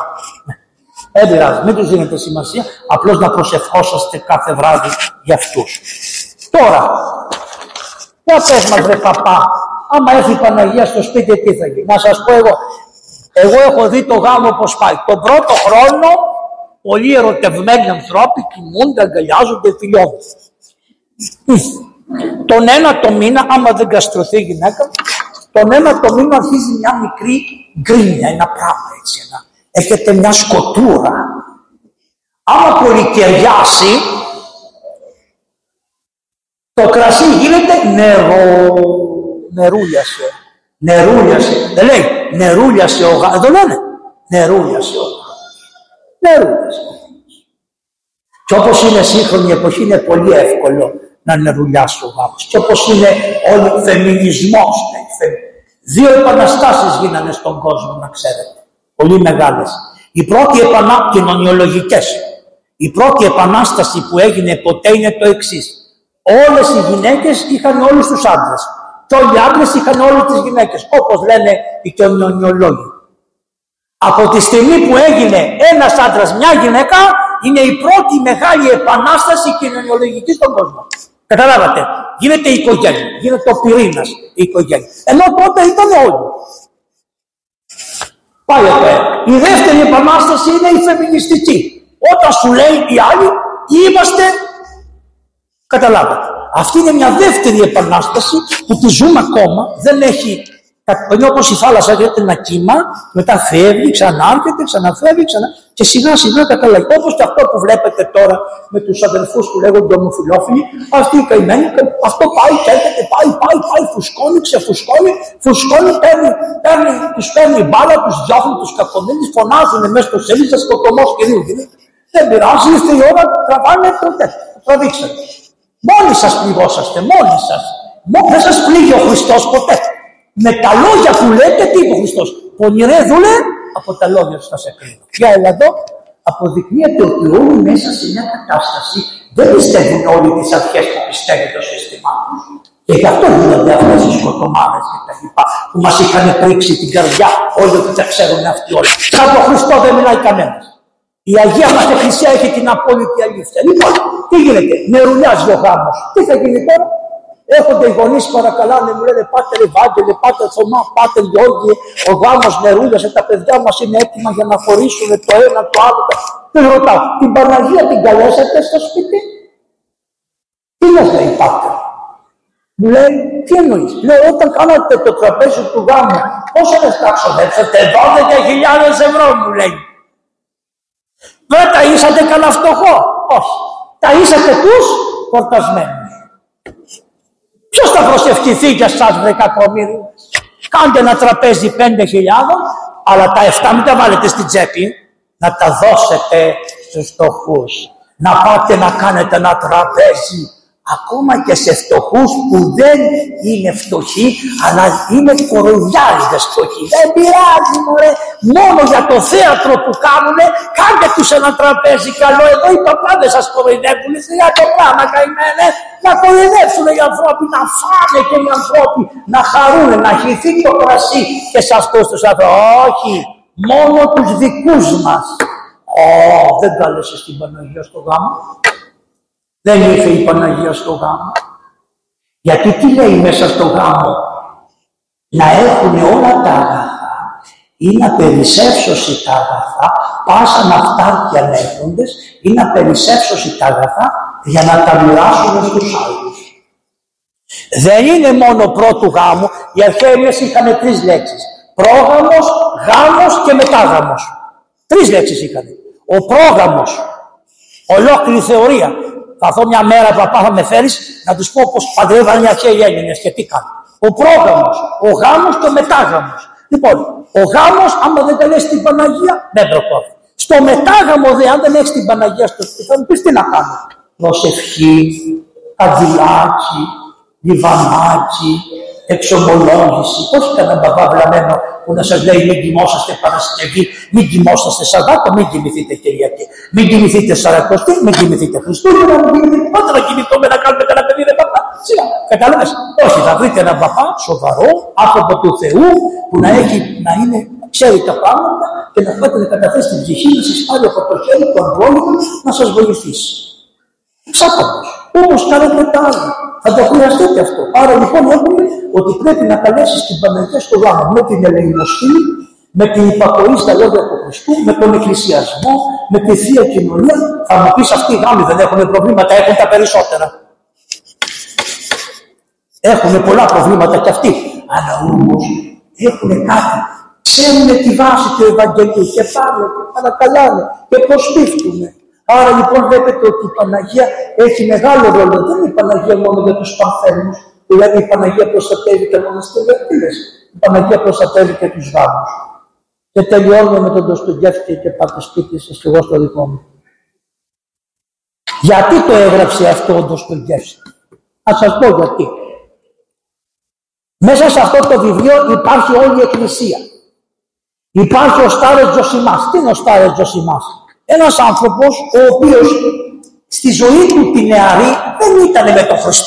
Δεν πειράζει, μην τους δίνετε σημασία, απλώς να προσευχόσαστε κάθε βράδυ για αυτούς. Τώρα, για πες μας βρε παπά, άμα έρθει η Παναγία στο σπίτι τι θα γίνει. Να σας πω εγώ έχω δει το γάμο πως πάει. Τον πρώτο χρόνο, πολλοί ερωτευμένοι ανθρώποι κοιμούνται, αγκαλιάζονται, φιλιώνουν. Τον ένατο μήνα, άμα δεν καστρωθεί η γυναίκα, τον ένατο μήνα αρχίζει μια μικρή γκρίνια, ένα πράγμα έτσι, έχετε μια σκοτούρα. Άμα πολυκαιριάσει, το κρασί γίνεται νερούλιασε. Νερούλιασε. Δεν λέει νερούλιασε ο γάμος. Εδώ λένε νερούλιασε ο γάμος. Νερούλιασε. Και όπως είναι σύγχρονη εποχή, είναι πολύ εύκολο να νερουλιάσει ο γάμος. Και όπως είναι ο φεμινισμός. 2 επαναστάσεις γίνανε στον κόσμο, να ξέρετε. Πολύ μεγάλες. Η πρώτη κοινωνιολογικές. Η πρώτη επανάσταση που έγινε ποτέ είναι το εξής. Όλες οι γυναίκες είχαν όλους τους άντρες. Και όλοι οι άντρες είχαν όλες τις γυναίκες. Όπως λένε οι κοινωνιολόγοι. Από τη στιγμή που έγινε ένας άντρας, μια γυναίκα, είναι η πρώτη μεγάλη επανάσταση κοινωνιολογική στον κόσμο. Καταλάβατε. Γίνεται η οικογένεια. Γίνεται ο πυρήνας η οικογένεια. Ενώ τότε ήταν όλοι. Πάει εδώ. Η δεύτερη επανάσταση είναι η φεμινιστική. Όταν σου λέει οι άλλοι, είμαστε. Καταλάβατε. Αυτή είναι μια δεύτερη επανάσταση που τη ζούμε ακόμα. Δεν έχει. Είναι όπως η θάλασσα, έρχεται ένα κύμα, μετά φεύγει, ξανάρχεται, ξαναφεύγει, και σιγά σιγά καταλαβαίνει. Όπως και αυτό που βλέπετε τώρα με τους αδελφούς που λέγονται ομοφυλόφιλοι, αυτοί οι καημένοι, αυτό πάει και έρχεται, πάει, φουσκώνει, ξεφουσκώνει, τους παίρνει μπάλα, τους διώχνει, τους κακομοίρει, φωνάζουν μέσα στο σελίδα, σκοτωμός κυρίου γίνεται. Δεν πειράζει, ήρθε η ώρα, τραβάνε τότε, τραβήξατε. Μόνοι σας πληγώσαστε, μόνοι σας. Δεν σας πλήγει ο Χριστός ποτέ. Με τα λόγια που λέτε, τι είπε ο Χριστός? Πονηρέδουλε, από τα λόγια σου θα σε κρίνω. Για έλα εδώ, αποδεικνύεται ότι όλοι μέσα σε μια κατάσταση δεν πιστεύουν όλοι τις αρχές που πιστεύει το σύστημά τους. Και γι' αυτό γίνονται αυτές οι σκοτωμάδες και τα λοιπά, που μας είχαν πρίξει την καρδιά όλοι ότι τα ξέρουν αυτοί όλοι. Σαν τον Χριστό δεν μιλάει κανένας. Η Αγία μας Εκκλησία έχει την απόλυτη αλήθεια. Λοιπόν, τι γίνεται? Νερουλιάζει ο γάμος. Τι θα γίνει τώρα? Έρχονται οι γονείς, παρακαλάνε, μου λένε Πάτερ Ευάγγελε, Πάτερ Θωμά, Πάτερ Γιώργη, ο γάμος νερούλιασε, τα παιδιά μας είναι έτοιμα για να χωρίσουν το ένα το άλλο. Δεν ρωτάω, την Παναγία την καλέσατε στο σπίτι? Τι μας λέει Πάτερ? Μου λέει, τι εννοείς? Λέω, όταν κάνατε το τραπέζι του γάμου, πόσο λεφτά ξοδέψατε? 12.000 ευρώ, μου λέει. Δεν τα είσατε κανένα φτωχό? Όχι. Τα είσατε τους χορτασμένους. Ποιος θα προσευχηθεί για σας, βρε κακομοίριδες? Κάντε ένα τραπέζι 5.000, αλλά τα 7 μην τα βάλετε στην τσέπη, να τα δώσετε στους φτωχούς. Να πάτε να κάνετε ένα τραπέζι ακόμα και σε φτωχούς που δεν είναι φτωχοί, αλλά είναι κοροϊδιάριδες φτωχοί. Δεν πειράζει, μωρέ, μόνο για το θέατρο που κάνουνε, κάντε τους ένα τραπέζι καλό. Εδώ οι παπάδες σας κοροϊδεύουν, για το πράγμα καημένε, να κοροϊδεύσουν οι ανθρώποι, να φάνε και οι ανθρώποι, να χαρούν, να χυθεί το κρασί και σε αυτούς τους ανθρώπους. Όχι, μόνο τους δικούς μας. Δεν κάλεσες την Παναγία στο γάμο. Δεν ήρθε η Παναγία στο γάμο. Γιατί τι λέει μέσα στο γάμο? Να έχουν όλα τα αγαθά ή να περισσεύσωση τα αγαθά, πάσαν αυτάρκεια ανέχοντες, ή να περισσεύσωση τα αγαθά για να τα μοιράσουν στους άλλους. Δεν είναι μόνο πρώτου γάμου. Οι αρχαίοι είχαν 3 λέξεις. Πρόγαμος, γάμος και μετάγαμος. 3 λέξεις είχαν. Ο πρόγαμος, ολόκληρη θεωρία. Θα δω μια μέρα που θα με φέρεις να τους πω πως παντρεύαν οι αρχαίοι Έλληνες και τι κάνουν. Ο πρόγαμος, ο γάμος και ο μετάγαμος. Λοιπόν, ο γάμος, άμα δεν τα λες την Παναγία, δεν προκόπτει. Στο μετάγαμο, αν δεν έχεις την Παναγία στο σπίτι, θα μου πεις τι να κάνω. Προσευχή, καντιλάκι, λιβανάκι, εξομολόγηση. Όχι κανένα μπαμπά βλαμμένο που να σας λέει μην κοιμόσαστε Παρασκευή, μην κοιμόσαστε Σαββάτο, μην κοιμηθείτε Κυριακή, μην κοιμηθείτε Σαρακοστή, μην κοιμηθείτε Χριστούγεννα, μην κοιμηθείτε πότε να κοιμηθούμε να κάνουμε κανένα παιδί ρε παπά. Σιγά, κατάλαβες? Όχι, θα βρείτε έναν παπά σοβαρό, άνθρωπο του Θεού, που να είναι, ξέρει τα πράγματα και να πάτε να καταθέσει την ψυχή, να σας πάρει από το χέρι του αντρόλογου να σας βοηθήσει. Ξάπατος. Όμως κάνετε τα άλλα. Θα το χρειαστείτε αυτό. Άρα λοιπόν έχουμε ότι πρέπει να καλέσεις την Παναγία στο γάμο με την ελεημοσύνη, με την υπακοή στα λόγια του Χριστού, με τον εκκλησιασμό, με τη Θεία Κοινωνία. Θα μου πεις αυτοί οι γάμοι δεν έχουν προβλήματα, έχουν τα περισσότερα. Έχουν πολλά προβλήματα κι αυτοί. Αλλά όμως έχουν κάτι. ξέρουν τη βάση του Ευαγγελίου και πάνε και παρακαλάνε και προσπίφτουν. Άρα λοιπόν βλέπετε ότι η Παναγία έχει μεγάλο ρόλο. Δεν είναι η Παναγία μόνο για τους παρθένους, δηλαδή η Παναγία προστατεύει και μοναστηριακές. Η Παναγία προστατεύει και τους γάμους. Και τελειώνουμε με τον Ντοστογιέφσκι και πάτε σπίτι σας και εγώ στο δικό μου. Γιατί το έγραψε αυτό ο Ντοστογιέφσκι? Θα σας πω γιατί. Μέσα σε αυτό το βιβλίο υπάρχει όλη η Εκκλησία. Υπάρχει ο Στάρες Τζοσιμάς. Τι είναι ο Στάρες Τζοσιμάς? Ένας άνθρωπος ο οποίος στη ζωή του τη νεαρή δεν ήταν με τον Χριστό.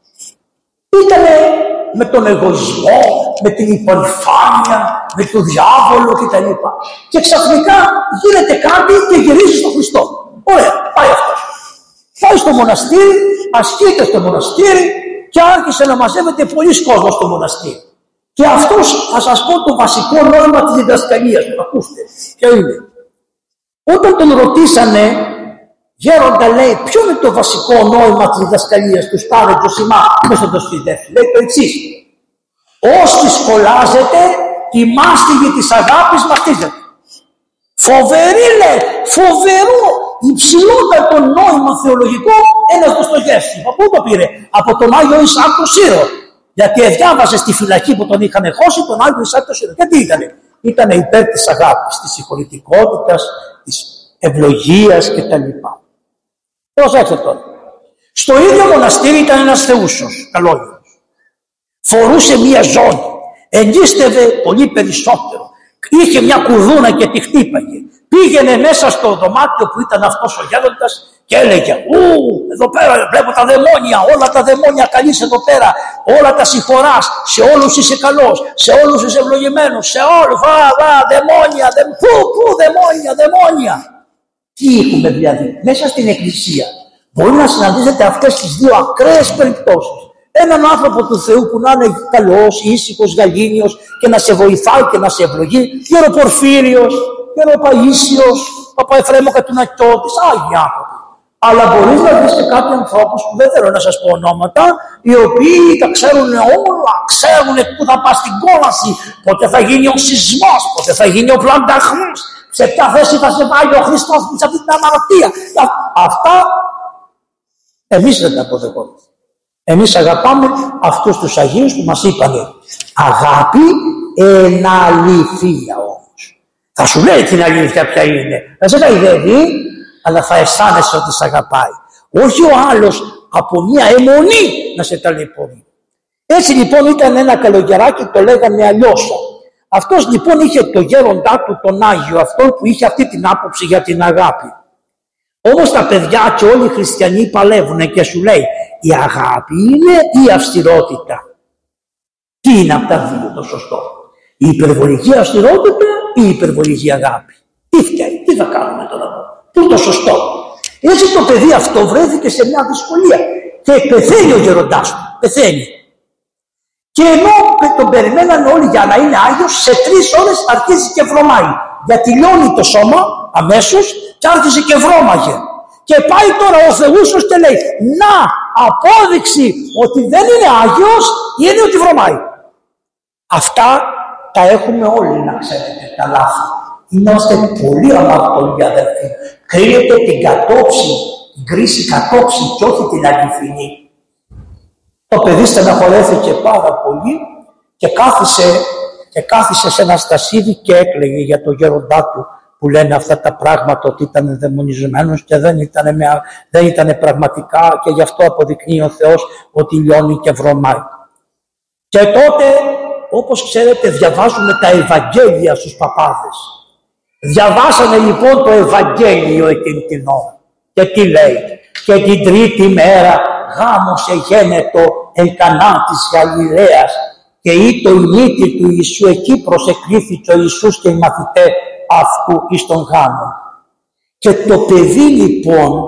Ήταν με τον εγωισμό, με την υπερηφάνεια, με τον διάβολο κτλ. Και ξαφνικά γίνεται κάτι και γυρίζει στον Χριστό. Ωραία, πάει αυτός. Πάει στο μοναστήρι, ασκείται στο μοναστήρι και άρχισε να μαζεύεται πολλοί κόσμος στο μοναστήρι. Και αυτός, θα σας πω το βασικό νόημα της διδασκαλίας του. Ακούστε, ποιο είναι? Όταν τον ρωτήσανε, γέροντα, λέει, ποιο είναι το βασικό νόημα της διδασκαλίας του Στάρες Τζοσιμά μέσα στο Ντοστογιέφσκι? Λέει το εξής: όσοι σχολάζεται, τη μάστιγη της αγάπης μαστίζεται. Φοβερή, λέει, φοβερό, υψηλότατο νόημα θεολογικό ένας Ντοστογιέφσκι. Από πού το πήρε? Από τον Άγιο Ισαάκ τον Σύρο. Γιατί διάβαζε στη φυλακή που τον είχαν χώσει τον Άγιο Ισαάκ τον Σύρο. Γιατί ήτανε? Ήτανε υπέρ της αγάπης, της συγχωρητικότητας, της ευλογίας κτλ. Προσέξτε τώρα. Στο ίδιο μοναστήρι ήταν ένας θεούσος, καλόγερος. Φορούσε μία ζώνη, ενίστευε πολύ περισσότερο. Είχε μια κουδούνα και τη χτύπαγε. Πήγαινε μέσα στο δωμάτιο που ήταν αυτός ο γέροντας και έλεγε: εδώ πέρα βλέπω τα δαιμόνια, όλα τα δαιμόνια καλείς εδώ πέρα, όλα τα συγχωράς, σε όλους είσαι καλός, σε όλους είσαι ευλογημένος, σε όλους, δαιμόνια, πού δαιμόνια. Τι έχουμε δηλαδή? Μέσα στην Εκκλησία μπορεί να συναντήσετε αυτές τις δύο ακραίες περιπτώσεις. Έναν άνθρωπο του Θεού που να είναι καλός, ήσυχος, γαλήνιος και να σε βοηθάει και να σε ευλογεί, Γεροπορφύριος, Γεροπαΐσιος, Παπαεφρέμο Κατουνακιώτης, άγιοι άνθρωποι. Αλλά μπορείς να δεις και κάποιοι ανθρώπους που δεν θέλω να σας πω ονόματα, οι οποίοι τα ξέρουν όλα, ξέρουν πού θα πας στην κόλαση, πότε θα γίνει ο σεισμός, πότε θα γίνει ο πλανταχμός, σε ποια θέση θα σε βάλει ο Χριστός σε αυτή την αμαρτία. Αυτά εμείς δεν τα αποδεχόμαστε. Εμείς αγαπάμε αυτούς τους Αγίους που μας είπανε αγάπη εν αληθεία όμως. Θα σου λέει την αλήθεια ποια είναι. Θα σε ταϊδεύει, αλλά θα αισθάνεσαι ότι σε αγαπάει. Όχι ο άλλος από μια αιμονή να σε ταλαιπωρεί. Έτσι λοιπόν ήταν ένα καλογεράκι, το λέγανε Αλιώσα. Αυτός λοιπόν είχε το γέροντά του τον Άγιο, αυτόν που είχε αυτή την άποψη για την αγάπη. Όμως τα παιδιά και όλοι οι χριστιανοί παλεύουν και σου λέει η αγάπη είναι η αυστηρότητα. Τι είναι από τα δύο το σωστό? Η υπερβολική αυστηρότητα ή η υπερβολική αγάπη? Τι φταίει, τι θα κάνουμε τώρα? Πού το σωστό? Έτσι το παιδί αυτό βρέθηκε σε μια δυσκολία και πεθαίνει ο γεροντάς του, πεθαίνει. Και ενώ τον περιμέναν όλοι για να είναι Άγιος, σε 3 ώρες αρχίζει και βρωμάει. Γιατί λιώνει το σώμα αμέσως και άρχισε και βρώμαγε. Και πάει τώρα ο Θεούσος και λέει να, απόδειξη ότι δεν είναι Άγιος είναι ότι βρωμάει. Αυτά τα έχουμε όλοι, να ξέρετε, τα λάθη. Είμαστε πολύ αμαρτωλοί αδερφοί. Κρίνετε την κατόψη, την κρίση κατόψη και όχι την αληθινή. Το παιδί στεναχωρέθηκε πάρα πολύ και κάθισε σε ένα στασίδι και έκλαιγε για το γέροντά του που λένε αυτά τα πράγματα, ότι ήταν δαιμονισμένος και δεν ήταν πραγματικά, και γι' αυτό αποδεικνύει ο Θεός ότι λιώνει και βρωμάει. Και τότε, όπως ξέρετε, διαβάζουμε τα Ευαγγέλια στους παπάδες. Διαβάσανε λοιπόν το Ευαγγέλιο εκείνη την ώρα. Και τι λέει? Και την 3η μέρα γάμος εγένετο εν Κανά της Γαλιλαίας και ήτο η μύτη του Ιησού, εκεί προσεκλήθηκε ο Ιησούς και οι μαθητές αυτού εις τον γάμο. Και το παιδί λοιπόν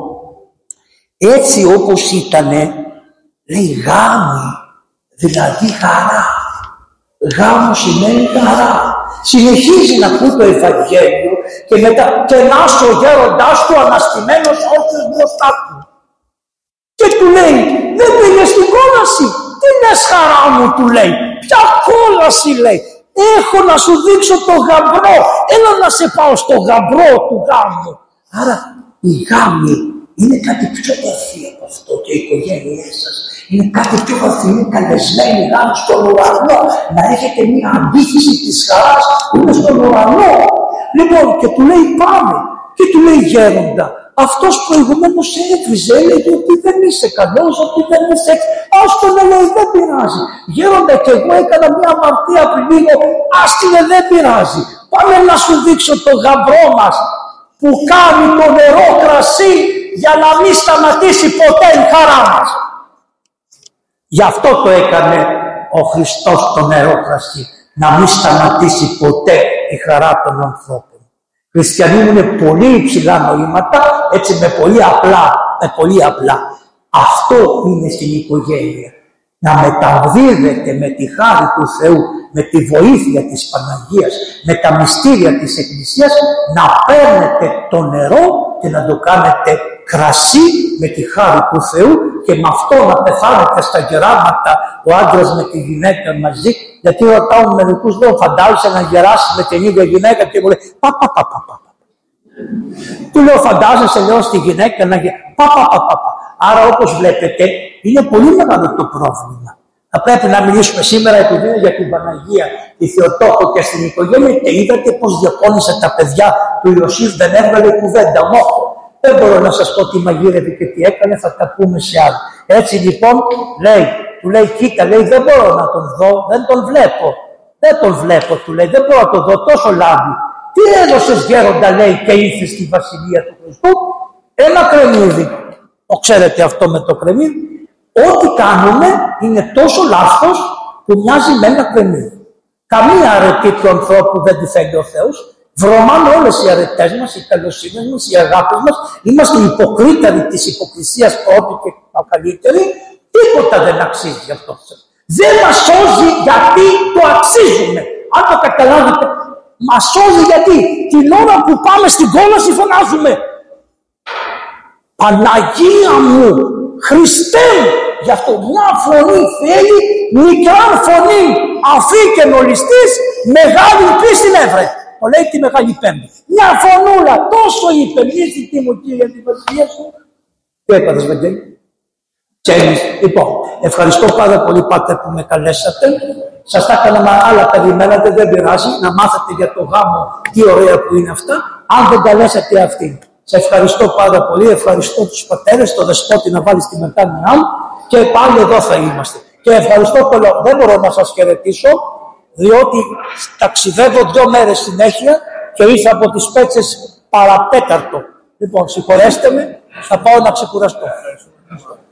έτσι όπως ήτανε, λέει γάμι, δηλαδή χαρά. Γάμο σημαίνει χαρά. Συνεχίζει να ακούει το Ευαγγέλιο και μετά κενάς ο γέροντάς του αναστημένος όρθιος μπροστά του. Και του λέει, δεν πήγες στην κόλαση? Τι λες χαρά μου, του λέει? Ποια κόλαση, λέει? Έχω να σου δείξω το γαμπρό. Έλα να σε πάω στο γαμπρό του γάμου. Άρα η γάμη είναι κάτι πιο βαθύ από αυτό και οι οικογένειές σας. Είναι κάτι πιο βαθύ, είναι καλεσμένοι γάμοι στον ουρανό. Να έχετε μια αντίθεση της χαράς που είναι στον ουρανό. Λοιπόν, και του λέει πάμε. Και του λέει γέροντα, αυτός προηγουμένως έκριζε, έλεγε ότι δεν είσαι καλός, ότι δεν είσαι έτσι. Ας τον λέει, δεν πειράζει. Γέροντα, και εγώ έκανα μια αμαρτία πριν λίγο, άστινε, δεν πειράζει. Πάμε να σου δείξω το γαμπρό μας που κάνει το νερό κρασί για να μην σταματήσει ποτέ η χαρά μας. Γι' αυτό το έκανε ο Χριστός το νερό κρασί, να μην σταματήσει ποτέ η χαρά των ανθρώπων. Χριστιανοί είναι πολύ υψηλά νοήματα, έτσι με πολύ απλά. Αυτό είναι στην οικογένεια. Να μεταδίδετε με τη χάρη του Θεού, με τη βοήθεια της Παναγίας, με τα μυστήρια της Εκκλησίας, να παίρνετε το νερό και να το κάνετε κρασί με τη χάρη του Θεού και με αυτό να πεθάνετε στα γεράματα ο άντρας με τη γυναίκα μαζί. Γιατί ρωτάω μερικούς, λέω, φαντάζεσαι να γεράσεις με την ίδια γυναίκα, και μου λέει πα. Του λέω, φαντάζεσαι, λέω, στη γυναίκα να γεράσεις πα. Άρα, όπως βλέπετε, είναι πολύ μεγάλο το πρόβλημα. Θα πρέπει να μιλήσουμε σήμερα για την Παναγία, τη Θεοτόκο και στην οικογένεια, και είδατε πως διαπώνησε τα παιδιά του Ιωσήφ, δεν έβγαλε κουβέντα μόνο. Δεν μπορώ να σας πω τι μαγείρευε και τι έκανε, θα τα πούμε σε άλλο. Έτσι λοιπόν του λέει, κοίτα, λέει, δεν μπορώ να τον δω, δεν τον βλέπω, του λέει, δεν μπορώ να τον δω, τόσο λάβει. Τι έδωσες γέροντα, λέει, και ήρθε στη Βασιλεία του Χριστού? Ένα κρεμμύδι. Το ξέρετε αυτό με το κρεμμύδι? Ό,τι κάνουμε είναι τόσο λάθος που μοιάζει με ένα κρεμμύδι. Καμία αρετή του ανθρώπου δεν τη θέλει ο Θεός. Βρωμάνε όλες οι αρετές μας, οι καλοσύνες μας, οι αγάπες μας. Είμαστε υποκρίταροι της υποκρισίας πρώτη και καλύτερη. Τίποτα δεν αξίζει αυτό. Δεν μας σώζει γιατί το αξίζουμε. Αν το καταλάβετε, μας σώζει γιατί την ώρα που πάμε στην κόλαση φωνάζουμε Παναγία μου, Χριστέ μου. Γι' αυτό μια φωνή θέλει, μικρά φωνή αφή και μολυστής, μεγάλη πίστη έβρε. Το λέει τη Μεγάλη Πέμπτη. Μια φωνούλα, τόσο είπε, μνήστητη μου Κύριε τη Βασιλεία σου. Τι έπαθες, Βαγγέλη? Λοιπόν, ευχαριστώ πάρα πολύ, Πάτερ, που με καλέσατε. Σας τα έκανα, άλλα περιμένατε, δεν πειράζει, να μάθετε για το γάμο τι ωραία που είναι αυτά, αν δεν καλέσατε αυτήν. Σε ευχαριστώ πάρα πολύ, ευχαριστώ τους πατέρες, το Δεσπότη να βάλει στη μετάνοια μου και πάλι εδώ θα είμαστε. Και ευχαριστώ πολύ, δεν μπορώ να σας χαιρετήσω, διότι ταξιδεύω 2 μέρες συνέχεια και ήρθα από τις Πέτσες παραπέταρτο. Λοιπόν, συγχωρέστε με, θα πάω να ξεκουραστώ.